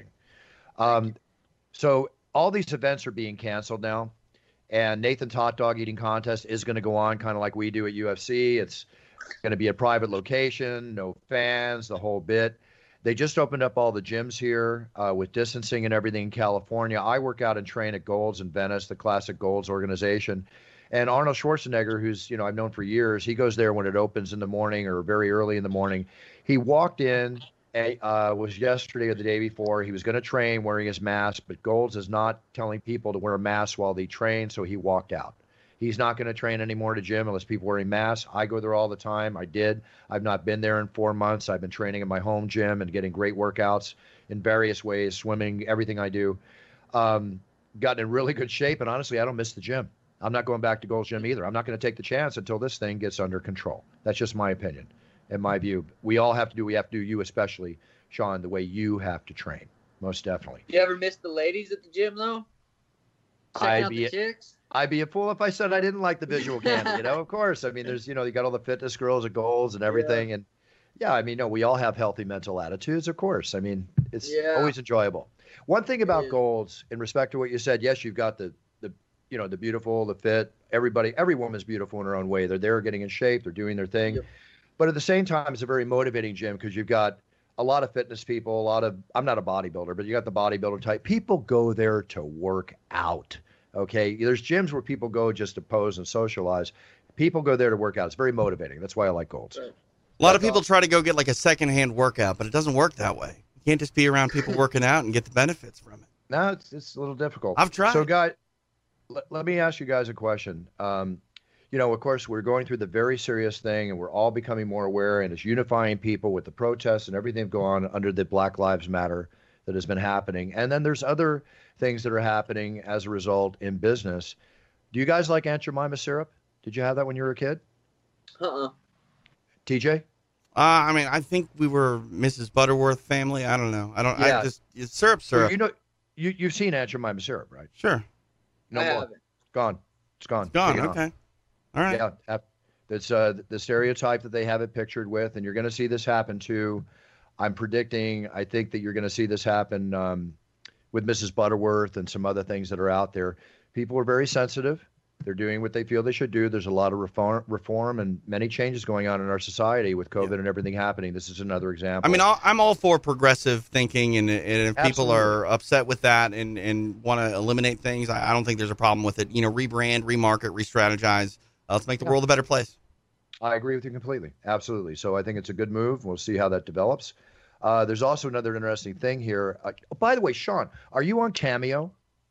So all these events are being canceled now. And Nathan's hot dog eating contest is going to go on kind of like we do at UFC. It's going to be a private location, no fans, the whole bit. They just opened up all the gyms here with distancing and everything in California. I work out and train at Gold's in Venice, the classic Gold's organization. And Arnold Schwarzenegger, who's, I've known for years, he goes there when it opens in the morning or very early in the morning. He walked in. Was yesterday or the day before. He was going to train wearing his mask, but Gold's is not telling people to wear a mask while they train, so he walked out. He's not going to train anymore at a gym unless people wearing masks. I go there all the time. I did. I've not been there in 4 months. I've been training in my home gym and getting great workouts in various ways, swimming, everything I do. Gotten in really good shape, and honestly, I don't miss the gym. I'm not going back to Gold's Gym either. I'm not going to take the chance until this thing gets under control. That's just my opinion. In my view, we all have to do, you especially, Sean, the way you have to train, most definitely. You ever miss the ladies at the gym, though? Checking out the chicks? I'd be a fool if I said I didn't like the visual candy, of course. I mean, there's, you got all the fitness girls at Gold's and everything. And we all have healthy mental attitudes, of course. I mean, it's always enjoyable. One thing about Gold's, in respect to what you said, yes, you've got the beautiful, the fit, every woman's beautiful in her own way. They're there getting in shape. They're doing their thing. Yep. But at the same time, it's a very motivating gym because you've got a lot of fitness people, I'm not a bodybuilder, but you got the bodybuilder type. People go there to work out, okay? There's gyms where people go just to pose and socialize. People go there to work out. It's very motivating. That's why I like Gold's. A lot of people try to go get like a secondhand workout, but it doesn't work that way. You can't just be around people working out and get the benefits from it. No, it's a little difficult. I've tried. So, guys, let me ask you guys a question. Of course, we're going through the very serious thing, and we're all becoming more aware, and it's unifying people with the protests and everything going on under the Black Lives Matter that has been happening. And then there's other things that are happening as a result in business. Do you guys like Aunt Jemima syrup? Did you have that when you were a kid? TJ? I think we were Mrs. Butterworth family. I don't know. It's syrup. Well, you've seen Aunt Jemima syrup, right? Sure. No more. It's gone. It's gone. It's gone. Okay. All right. Yeah, that's the stereotype that they have it pictured with, and you're going to see this happen too. I think that you're going to see this happen with Mrs. Butterworth and some other things that are out there. People are very sensitive. They're doing what they feel they should do. There's a lot of reform and many changes going on in our society with COVID and everything happening. This is another example. I mean, I'm all for progressive thinking, and if people are upset with that and want to eliminate things, I don't think there's a problem with it. Rebrand, remarket, re-strategize. Let's make the world a better place. I agree with you completely. Absolutely. So I think it's a good move. We'll see how that develops. There's also another interesting thing here. By the way, Sean, are you on Cameo?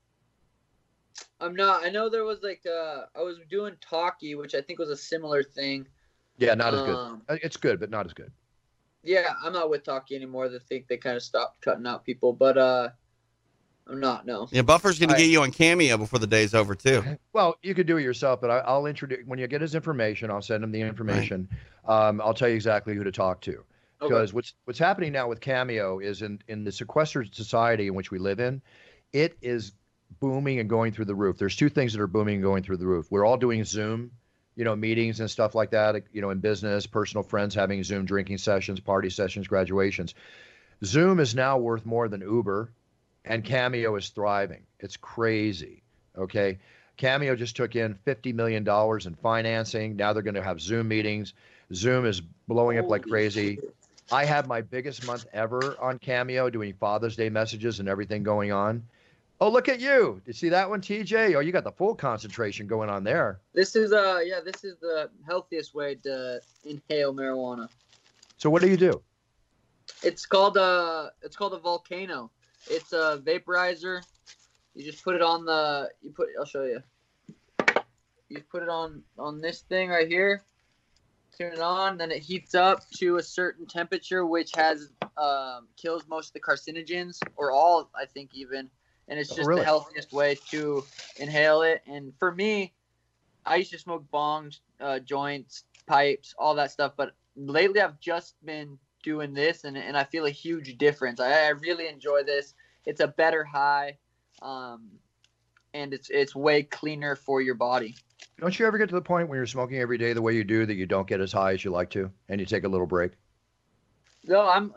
I'm not. I know there was I was doing Talkie, which I think was a similar thing. Yeah, not as good. It's good, but not as good. Yeah, I'm not with Talkie anymore. I think they kind of stopped cutting out people, but I'm not. No. Yeah, Buffer's going to get you on Cameo before the day's over too. Well, you could do it yourself, but I'll introduce when you get his information. I'll send him the information. Right. I'll tell you exactly who to talk to. Because what's happening now with Cameo is in the sequestered society in which we live in, it is booming and going through the roof. There's two things that are booming and going through the roof. We're all doing Zoom, meetings and stuff like that, in business, personal friends having Zoom drinking sessions, party sessions, graduations. Zoom is now worth more than Uber, and Cameo is thriving. It's crazy, okay? Cameo just took in $50 million in financing. Now they're going to have Zoom meetings. Zoom is blowing up like crazy. I had my biggest month ever on Cameo doing Father's Day messages and everything going on. Oh, look at you. You see that one, TJ? Oh, you got the full concentration going on there. This is the healthiest way to inhale marijuana. So what do you do? It's called a Volcano. It's a vaporizer. You just put it on I'll show you. You put it on this thing right here. Turn it on, then it heats up to a certain temperature, which kills most of the carcinogens, or all, I think, even. And it's just the healthiest way to inhale it. And for me, I used to smoke bongs, joints, pipes, all that stuff. But lately I've just been doing this, and I feel a huge difference. I really enjoy this. It's a better high, and it's way cleaner for your body. Don't you ever get to the point when you're smoking every day the way you do that you don't get as high as you like to, and you take a little break? No, I'm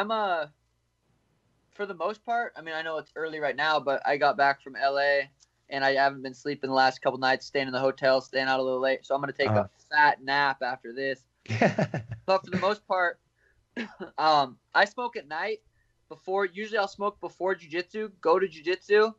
for the most part, I mean, I know it's early right now, but I got back from LA and I haven't been sleeping the last couple nights, staying in the hotel, staying out a little late. So I'm going to take a fat nap after this. But for the most part, I smoke at night usually I'll smoke before jiu-jitsu, go to jiu-jitsu,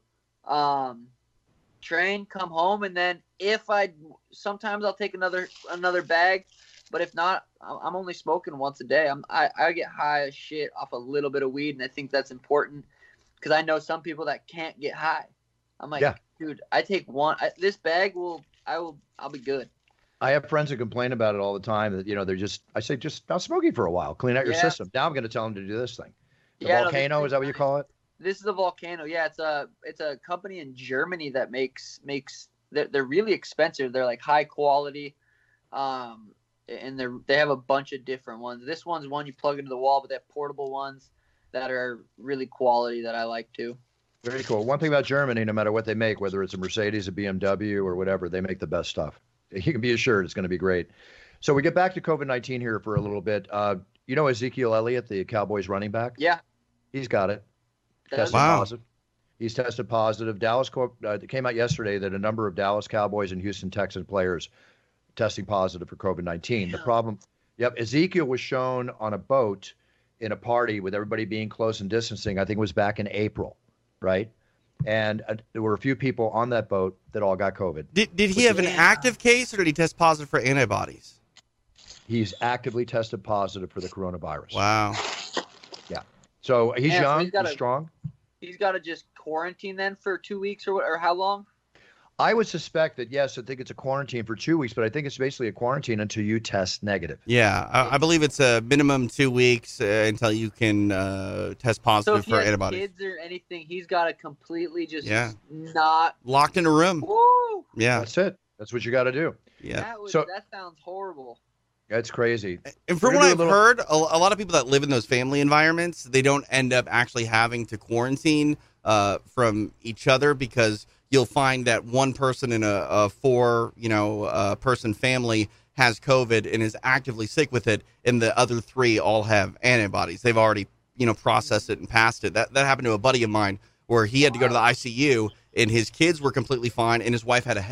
train, come home. And then sometimes I'll take another bag. But if not, I'm only smoking once a day. I get high as shit off a little bit of weed, and I think that's important because I know some people that can't get high. I'm like, dude, I take one. This bag I'll be good. I have friends who complain about it all the time. That I say just stop smoking for a while, clean out your system. Now I'm going to tell them to do this thing. The Volcano, is that what you call it? This is a Volcano. Yeah, it's a company in Germany that makes. They're really expensive. They're like high quality. And they have a bunch of different ones. This one's one you plug into the wall, but they have portable ones that are really quality that I like too. Very cool. One thing about Germany, no matter what they make, whether it's a Mercedes, a BMW, or whatever, they make the best stuff. You can be assured it's going to be great. So we get back to COVID-19 here for a little bit. Ezekiel Elliott, the Cowboys running back? Yeah. He's got it. Tested positive. He's tested positive. Dallas came out yesterday that a number of Dallas Cowboys and Houston Texans players testing positive for COVID-19. The problem, Ezekiel was shown on a boat in a party with everybody being close and distancing. I think it was back in April, right? And there were a few people on that boat that all got COVID. Did he have an active case, or did he test positive for antibodies? He's actively tested positive for the coronavirus. Wow. Yeah. So he's young, he's strong. He's got to just quarantine then for 2 weeks or how long? I would suspect that, yes, I think it's a quarantine for 2 weeks, but I think it's basically a quarantine until you test negative. Yeah, I believe it's a minimum 2 weeks until you can test positive for antibodies. So if he has kids or anything, he's got to completely just not... Locked in a room. Woo! Yeah. That's it. That's what you got to do. Yeah. That sounds horrible. That's crazy. And from what I've heard, a lot of people that live in those family environments, they don't end up actually having to quarantine from each other because... You'll find that one person in a person family has COVID and is actively sick with it, and the other three all have antibodies. They've already, processed it and passed it. That happened to a buddy of mine where he had to go to the ICU, and his kids were completely fine, and his wife had a headache.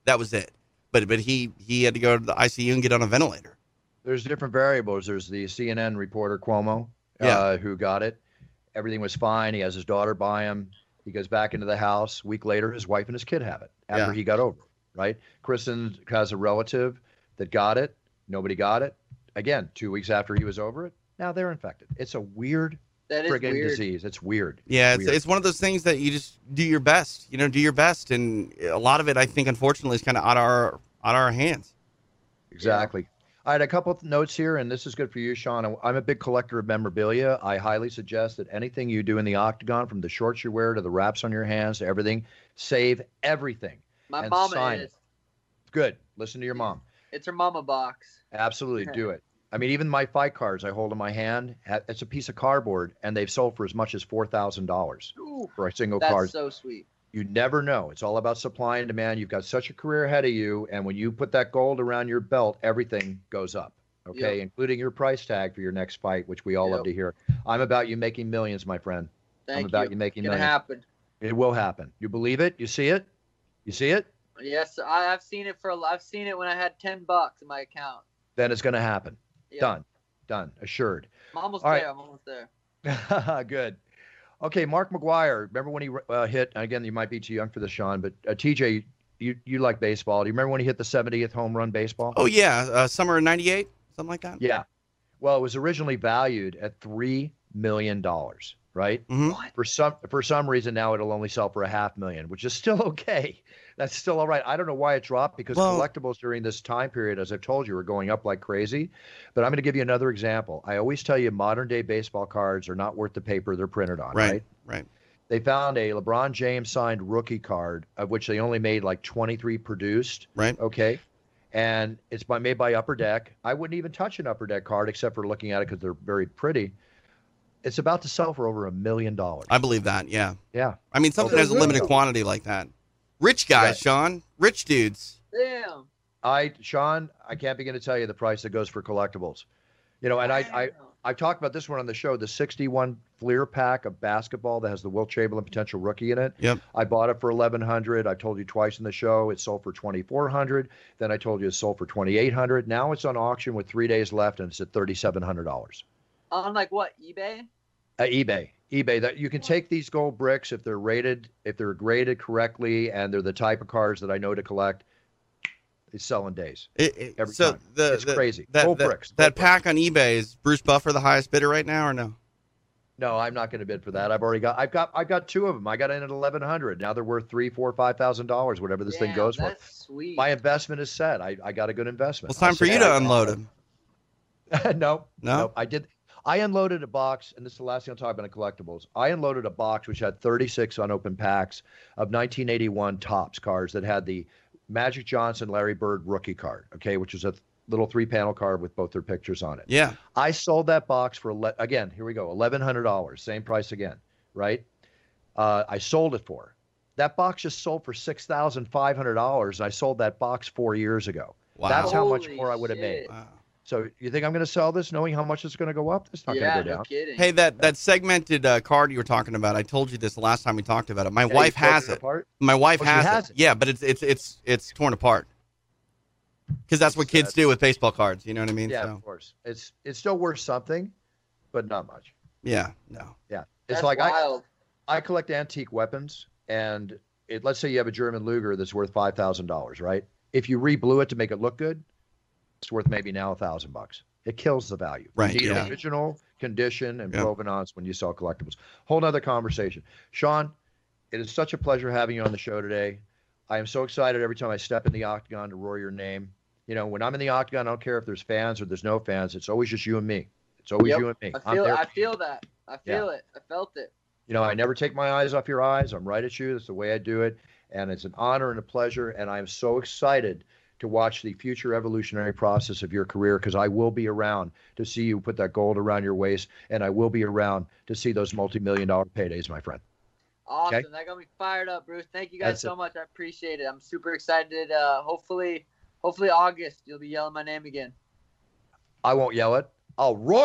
That was it. But he had to go to the ICU and get on a ventilator. There's different variables. There's the CNN reporter Cuomo, who got it. Everything was fine. He has his daughter by him. He goes back into the house. A week later, his wife and his kid have it after he got over it, right? Kristen has a relative that got it. Nobody got it. Again, 2 weeks after he was over it, now they're infected. It's a weird friggin' disease. It's weird. Yeah, it's one of those things that you just do your best. Do your best. And a lot of it, I think, unfortunately, is kind of out of our hands. Exactly. Yeah. I had a couple of notes here, and this is good for you, Sean. I'm a big collector of memorabilia. I highly suggest that anything you do in the Octagon, from the shorts you wear to the wraps on your hands to everything, save everything. My mama is. Good. Listen to your mom. It's her mama box. Absolutely. Do it. I mean, even my fight cards I hold in my hand, it's a piece of cardboard, and they've sold for as much as $4,000 for a single card. That's so sweet. You never know. It's all about supply and demand. You've got such a career ahead of you, and when you put that gold around your belt, everything goes up, okay, including your price tag for your next fight, which we all love to hear. I'm about you making millions, my friend. I'm about you making millions. It's going to happen. It will happen. You believe it? You see it? You see it? Yes, I've seen it I've seen it when I had $10 in my account. Then it's going to happen. Yeah. Done. Assured. I'm almost there. I'm almost there. Good. Okay, Mark McGwire. Remember when he hit? Again, you might be too young for this, Sean, but TJ, you like baseball. Do you remember when he hit the 70th home run baseball? Oh yeah, summer of '98, something like that. Yeah. Well, it was originally valued at $3 million, right? Mm-hmm. For some reason now it'll only sell for $500,000, which is still okay. That's still all right. I don't know why it dropped, because collectibles during this time period, as I've told you, are going up like crazy. But I'm going to give you another example. I always tell you modern day baseball cards are not worth the paper they're printed on, right? Right. They found a LeBron James signed rookie card, of which they only made like 23 produced. Right. Okay. And it's made by Upper Deck. I wouldn't even touch an Upper Deck card except for looking at it because they're very pretty. It's about to sell for over $1 million. I believe that, yeah. Yeah. I mean, something has a limited quantity like that. Rich guys, right. Sean. Rich dudes. Damn. Sean, I can't begin to tell you the price that goes for collectibles. And I've talked about this one on the show, the 61 Fleer pack of basketball that has the Wilt Chamberlain potential rookie in it. Yep. I bought it for $1,100. I've told you twice in the show it sold for $2,400. Then I told you it sold for $2,800. Now it's on auction with 3 days left, and it's at $3,700. On like what, eBay? eBay. That you can take these gold bricks if they're graded correctly, and they're the type of cards that I know to collect. They sell in days. Every time. It's crazy. Gold bricks. That pack on eBay, is Bruce Buffer the highest bidder right now, or no? No, I'm not going to bid for that. I've got two of them. I got in at $1,100. Now they're worth $3,000, $4,000, $5,000, whatever this thing goes for. That's sweet. My investment is set. I got a good investment. Well, it's time for you to unload them. No. I unloaded a box, and this is the last thing I'll talk about in collectibles. I unloaded a box which had 36 unopened packs of 1981 Topps cards that had the Magic Johnson, Larry Bird rookie card, okay, which was a little 3-panel card with both their pictures on it. Yeah. I sold that box for, again, here we go, $1,100, same price again, right? I sold it for. That box just sold for $6,500, and I sold that box 4 years ago. Wow. That's how much more I would have made. Wow. So you think I'm going to sell this knowing how much it's going to go up? It's not going to go down. No kidding. Hey, that segmented card you were talking about, I told you this the last time we talked about it. My wife has it. My wife has it. Yeah, but it's torn apart. Because that's what kids do with baseball cards. You know what I mean? Yeah, of course. It's still worth something, but not much. Yeah, no. Yeah. It's like wild. I collect antique weapons, and let's say you have a German Luger that's worth $5,000, right? If you re-blew it to make it look good, it's worth maybe now $1,000. It kills the value. Right. You need original condition and provenance when you sell collectibles. Whole nother conversation. Sean, it is such a pleasure having you on the show today. I am so excited every time I step in the Octagon to roar your name. When I'm in the Octagon, I don't care if there's fans or there's no fans. It's always just you and me. It's always you and me. I feel that. I feel it. I felt it. I never take my eyes off your eyes. I'm right at you. That's the way I do it. And it's an honor and a pleasure. And I'm so excited to watch the future evolutionary process of your career, because I will be around to see you put that gold around your waist, and I will be around to see those multi-million-dollar paydays, my friend. Awesome. Okay? That got me fired up, Bruce. Thank you guys so much. I appreciate it. I'm super excited. Hopefully August, you'll be yelling my name again. I won't yell it. I'll roar it.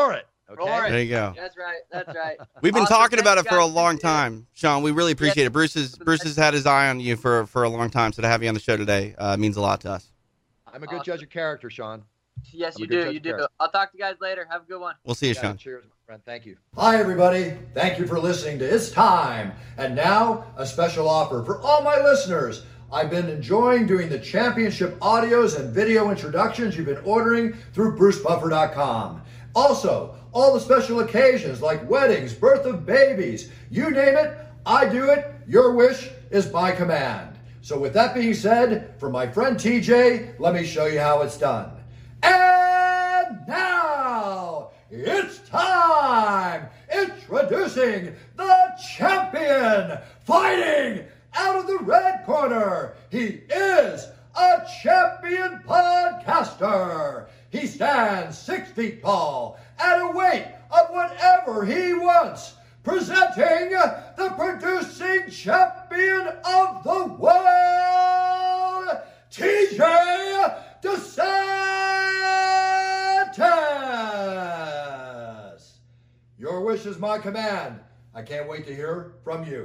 Okay. Roaring. There you go. That's right. We've been Awesome. talking about it Thanks, for a guys. long time, Sean. We really appreciate it. Bruce has had his eye on you for a long time, so to have you on the show today means a lot to us. I'm a good judge of character, Sean. Yes, I'm you a good do. You judge do. of character. I'll talk to you guys later. Have a good one. We'll see you, Sean. Cheers, my friend. Thank you. Hi, everybody. Thank you for listening to It's Time. And now, a special offer for all my listeners. I've been enjoying doing the championship audios and video introductions you've been ordering through BruceBuffer.com. Also, all the special occasions like weddings, birth of babies, you name it, I do it. Your wish is my command. So with that being said, for my friend TJ, let me show you how it's done. And now, it's time! Introducing the champion, fighting out of the red corner. He is a champion podcaster. He stands 6 feet tall at a weight of whatever he wants. Presenting the producing champion of the world, TJ DeSantis. Your wish is my command. I can't wait to hear from you.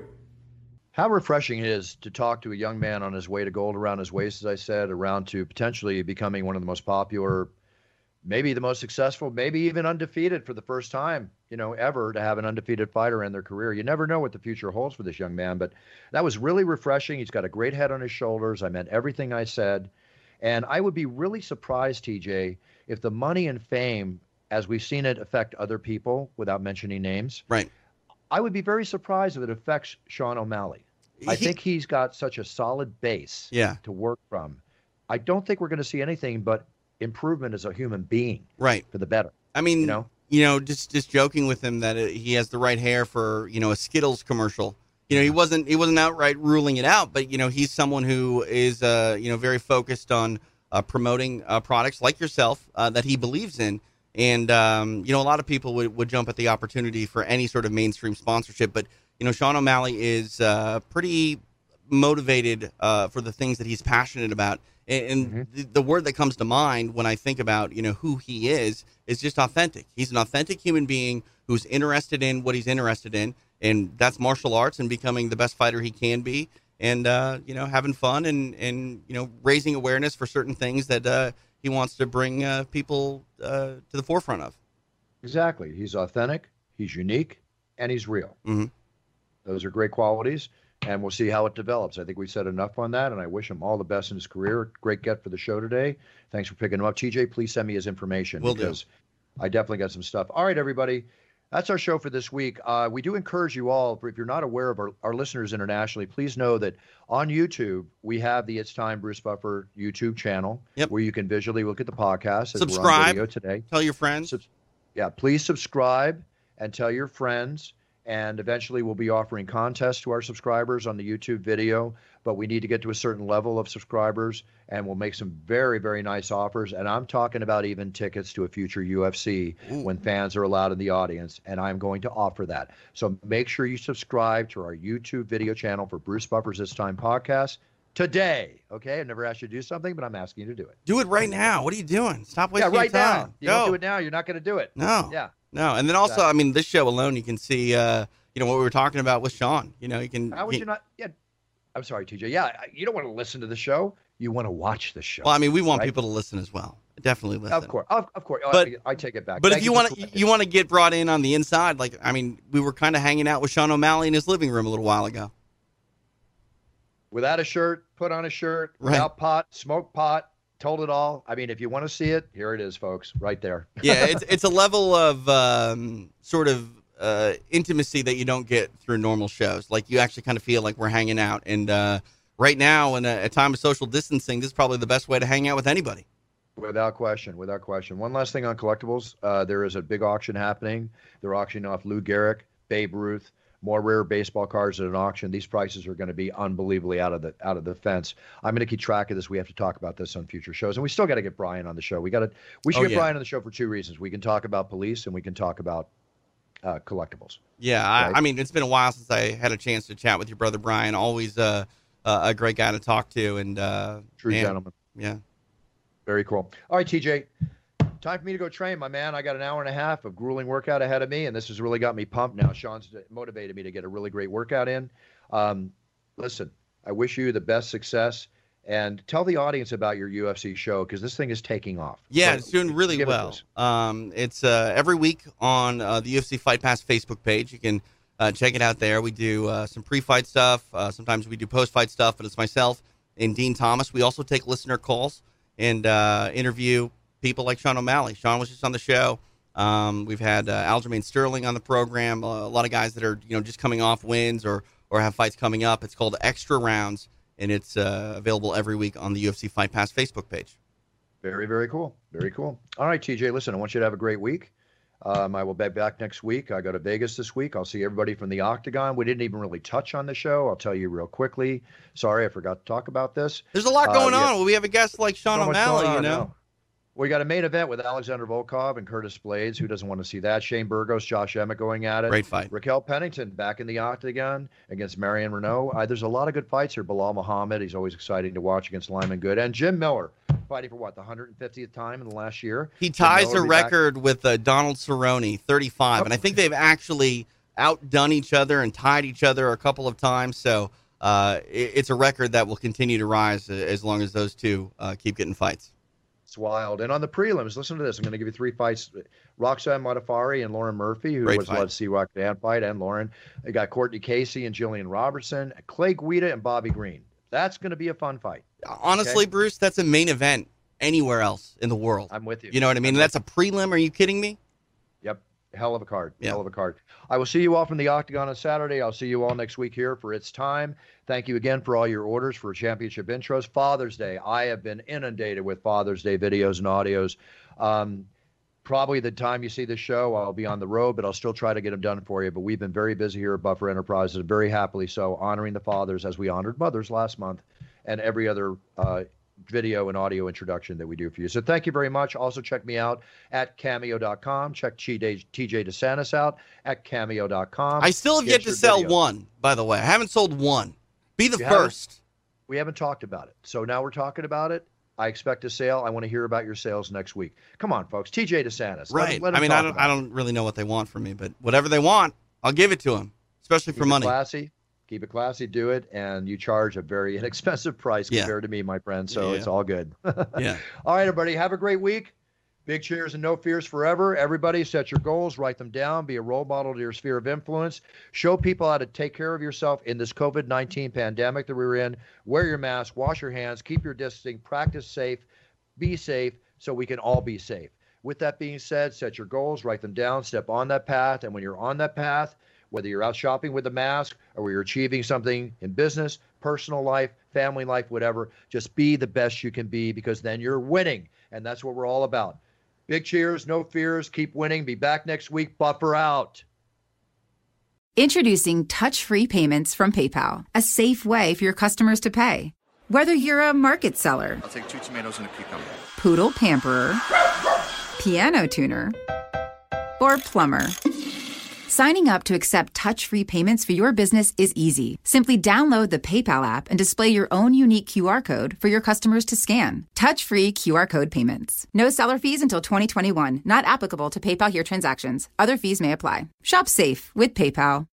How refreshing it is to talk to a young man on his way to gold around his waist, as I said, around to potentially becoming one of the most popular, maybe the most successful, maybe even undefeated for the first time, ever to have an undefeated fighter in their career. You never know what the future holds for this young man, but that was really refreshing. He's got a great head on his shoulders. I meant everything I said. And I would be really surprised, TJ, if the money and fame, as we've seen it affect other people without mentioning names, right? I would be very surprised if it affects Sean O'Malley. I think he's got such a solid base to work from. I don't think we're going to see anything but improvement as a human being, right, for the better. I mean, just joking with him that he has the right hair for a Skittles commercial. He wasn't outright ruling it out, but he's someone who is very focused on promoting products like yourself that he believes in. And a lot of people would jump at the opportunity for any sort of mainstream sponsorship, but Sean O'Malley is pretty motivated for the things that he's passionate about. And the word that comes to mind when I think about, who he is just authentic. He's an authentic human being who's interested in what he's interested in, and that's martial arts and becoming the best fighter he can be, and, having fun and raising awareness for certain things that he wants to bring people to the forefront of. Exactly. He's authentic, he's unique, and he's real. Mm-hmm. Those are great qualities, and we'll see how it develops. I think we said enough on that, and I wish him all the best in his career. Great get for the show today. Thanks for picking him up. TJ, please send me his information. Will because do. I definitely got some stuff. All right, everybody. That's our show for this week. We do encourage you all, if you're not aware of our listeners internationally, please know that on YouTube, we have the It's Time Bruce Buffer YouTube channel where you can visually look at the podcast. As Subscribe. We're on video today. Tell your friends. Please subscribe and tell your friends. And eventually we'll be offering contests to our subscribers on the YouTube video, but we need to get to a certain level of subscribers, and we'll make some very, very nice offers. And I'm talking about even tickets to a future UFC when fans are allowed in the audience, and I'm going to offer that. So make sure you subscribe to our YouTube video channel for Bruce Buffer's It's Time podcast today. Okay? I've never asked you to do something, but I'm asking you to do it. Do it right now. What are you doing? Stop wasting your right time. now. You don't do it now, you're not going to do it. No. Yeah. No, and then also, I mean, this show alone, you can see, what we were talking about with Sean. You can. How would you not? Yeah, I'm sorry, TJ. Yeah, you don't want to listen to the show. You want to watch the show. Well, I mean, we want people to listen as well. Definitely listen. Of course, of course. But I take it back. But if you want to get brought in on the inside, like, I mean, we were kind of hanging out with Sean O'Malley in his living room a little while ago. Without a shirt, put on a shirt. Right. Without pot, smoke pot. Told it all. I mean, if you want to see it, here it is, folks, right there. Yeah, it's a level of sort of intimacy that you don't get through normal shows. Like, you actually kind of feel like we're hanging out. And right now, in a time of social distancing, this is probably the best way to hang out with anybody. Without question, without question. One last thing on collectibles. There is a big auction happening. They're auctioning off Lou Gehrig, Babe Ruth, more rare baseball cards at an auction. These prices are going to be unbelievably out of the fence. I'm going to keep track of this. We have to talk about this on future shows, and we still got to get Brian on the show. We should get Brian on the show for two reasons. We can talk about police, and we can talk about collectibles. Yeah, right? I mean, it's been a while since I had a chance to chat with your brother Brian. Always a great guy to talk to, and true gentleman. Yeah, very cool. All right, TJ. time for me to go train, my man. I got an hour and a half of grueling workout ahead of me, and this has really got me pumped now. Sean's motivated me to get a really great workout in. Listen, I wish you the best success, and tell the audience about your UFC show because this thing is taking off. Yeah, So, it's doing really well. It's every week on the UFC Fight Pass Facebook page. You can check it out there. We do some pre-fight stuff. Sometimes we do post-fight stuff, but it's myself and Dean Thomas. We also take listener calls and interview people like Sean O'Malley. Sean was just on the show. We've had Aljamain Sterling on the program. A lot of guys that are just coming off wins or have fights coming up. It's called Extra Rounds, and it's available every week on the UFC Fight Pass Facebook page. Very, very cool. Very cool. All right, TJ, listen, I want you to have a great week. I will be back next week. I go to Vegas this week. I'll see everybody from the Octagon. We didn't even really touch on the show. I'll tell you real quickly. Sorry, I forgot to talk about this. There's a lot going on. We have a guest like Sean O'Malley, No. We got a main event with Alexander Volkov and Curtis Blades. Who doesn't want to see that? Shane Burgos, Josh Emmett going at it. Great fight. Raquel Pennington back in the Octagon against Marion Renault. There's a lot of good fights here. Bilal Muhammad, he's always exciting to watch against Lyman Good. And Jim Miller, fighting for the 150th time in the last year. He ties a record with Donald Cerrone, 35. And I think they've actually outdone each other and tied each other a couple of times. So it's a record that will continue to rise as long as those two keep getting fights. It's wild. And on the prelims, listen to this. I'm going to give you 3 fights. Roxanne Modafferi and Lauren Murphy, who was allowed to see Roxanne fight, and Lauren. They got Courtney Casey and Jillian Robertson, Clay Guida and Bobby Green. That's going to be a fun fight. Honestly, okay? Bruce, that's a main event anywhere else in the world. I'm with you. You know what I mean? That's a prelim. Are you kidding me? Yep. Hell of a card. Yeah. Hell of a card. I will see you all from the Octagon on Saturday. I'll see you all next week here for It's Time. Thank you again for all your orders for championship intros. Father's Day. I have been inundated with Father's Day videos and audios. Probably the time you see this show, I'll be on the road, but I'll still try to get them done for you. But we've been very busy here at Buffer Enterprises, very happily so, honoring the fathers as we honored mothers last month and every other video and audio introduction that we do for you. So thank you very much. Also check me out at Cameo.com. Check TJ DeSantis out at Cameo.com. I still have yet to sell one, by the way. I haven't sold one. Be the first. We haven't talked about it. So now we're talking about it. I expect a sale. I want to hear about your sales next week. Come on, folks. TJ DeSantis. Right. I don't really know what they want from me, but whatever they want, I'll give it to them, especially for money. Keep it classy, do it, and you charge a very inexpensive price compared to me, my friend, so it's all good. Yeah. All right, everybody, have a great week. Big cheers and no fears forever. Everybody set your goals, write them down, be a role model to your sphere of influence. Show people how to take care of yourself in this COVID-19 pandemic that we're in. Wear your mask, wash your hands, keep your distancing, practice safe, be safe so we can all be safe. With that being said, set your goals, write them down, step on that path, and when you're on that path, whether you're out shopping with a mask or you're achieving something in business, personal life, family life, whatever, just be the best you can be because then you're winning. And that's what we're all about. Big cheers, no fears, keep winning. Be back next week. Buffer out. Introducing touch-free payments from PayPal, a safe way for your customers to pay. Whether you're a market seller, I'll take 2 tomatoes and a cucumber, poodle pamperer, piano tuner, or plumber. Signing up to accept touch-free payments for your business is easy. Simply download the PayPal app and display your own unique QR code for your customers to scan. Touch-free QR code payments. No seller fees until 2021. Not applicable to PayPal Here transactions. Other fees may apply. Shop safe with PayPal.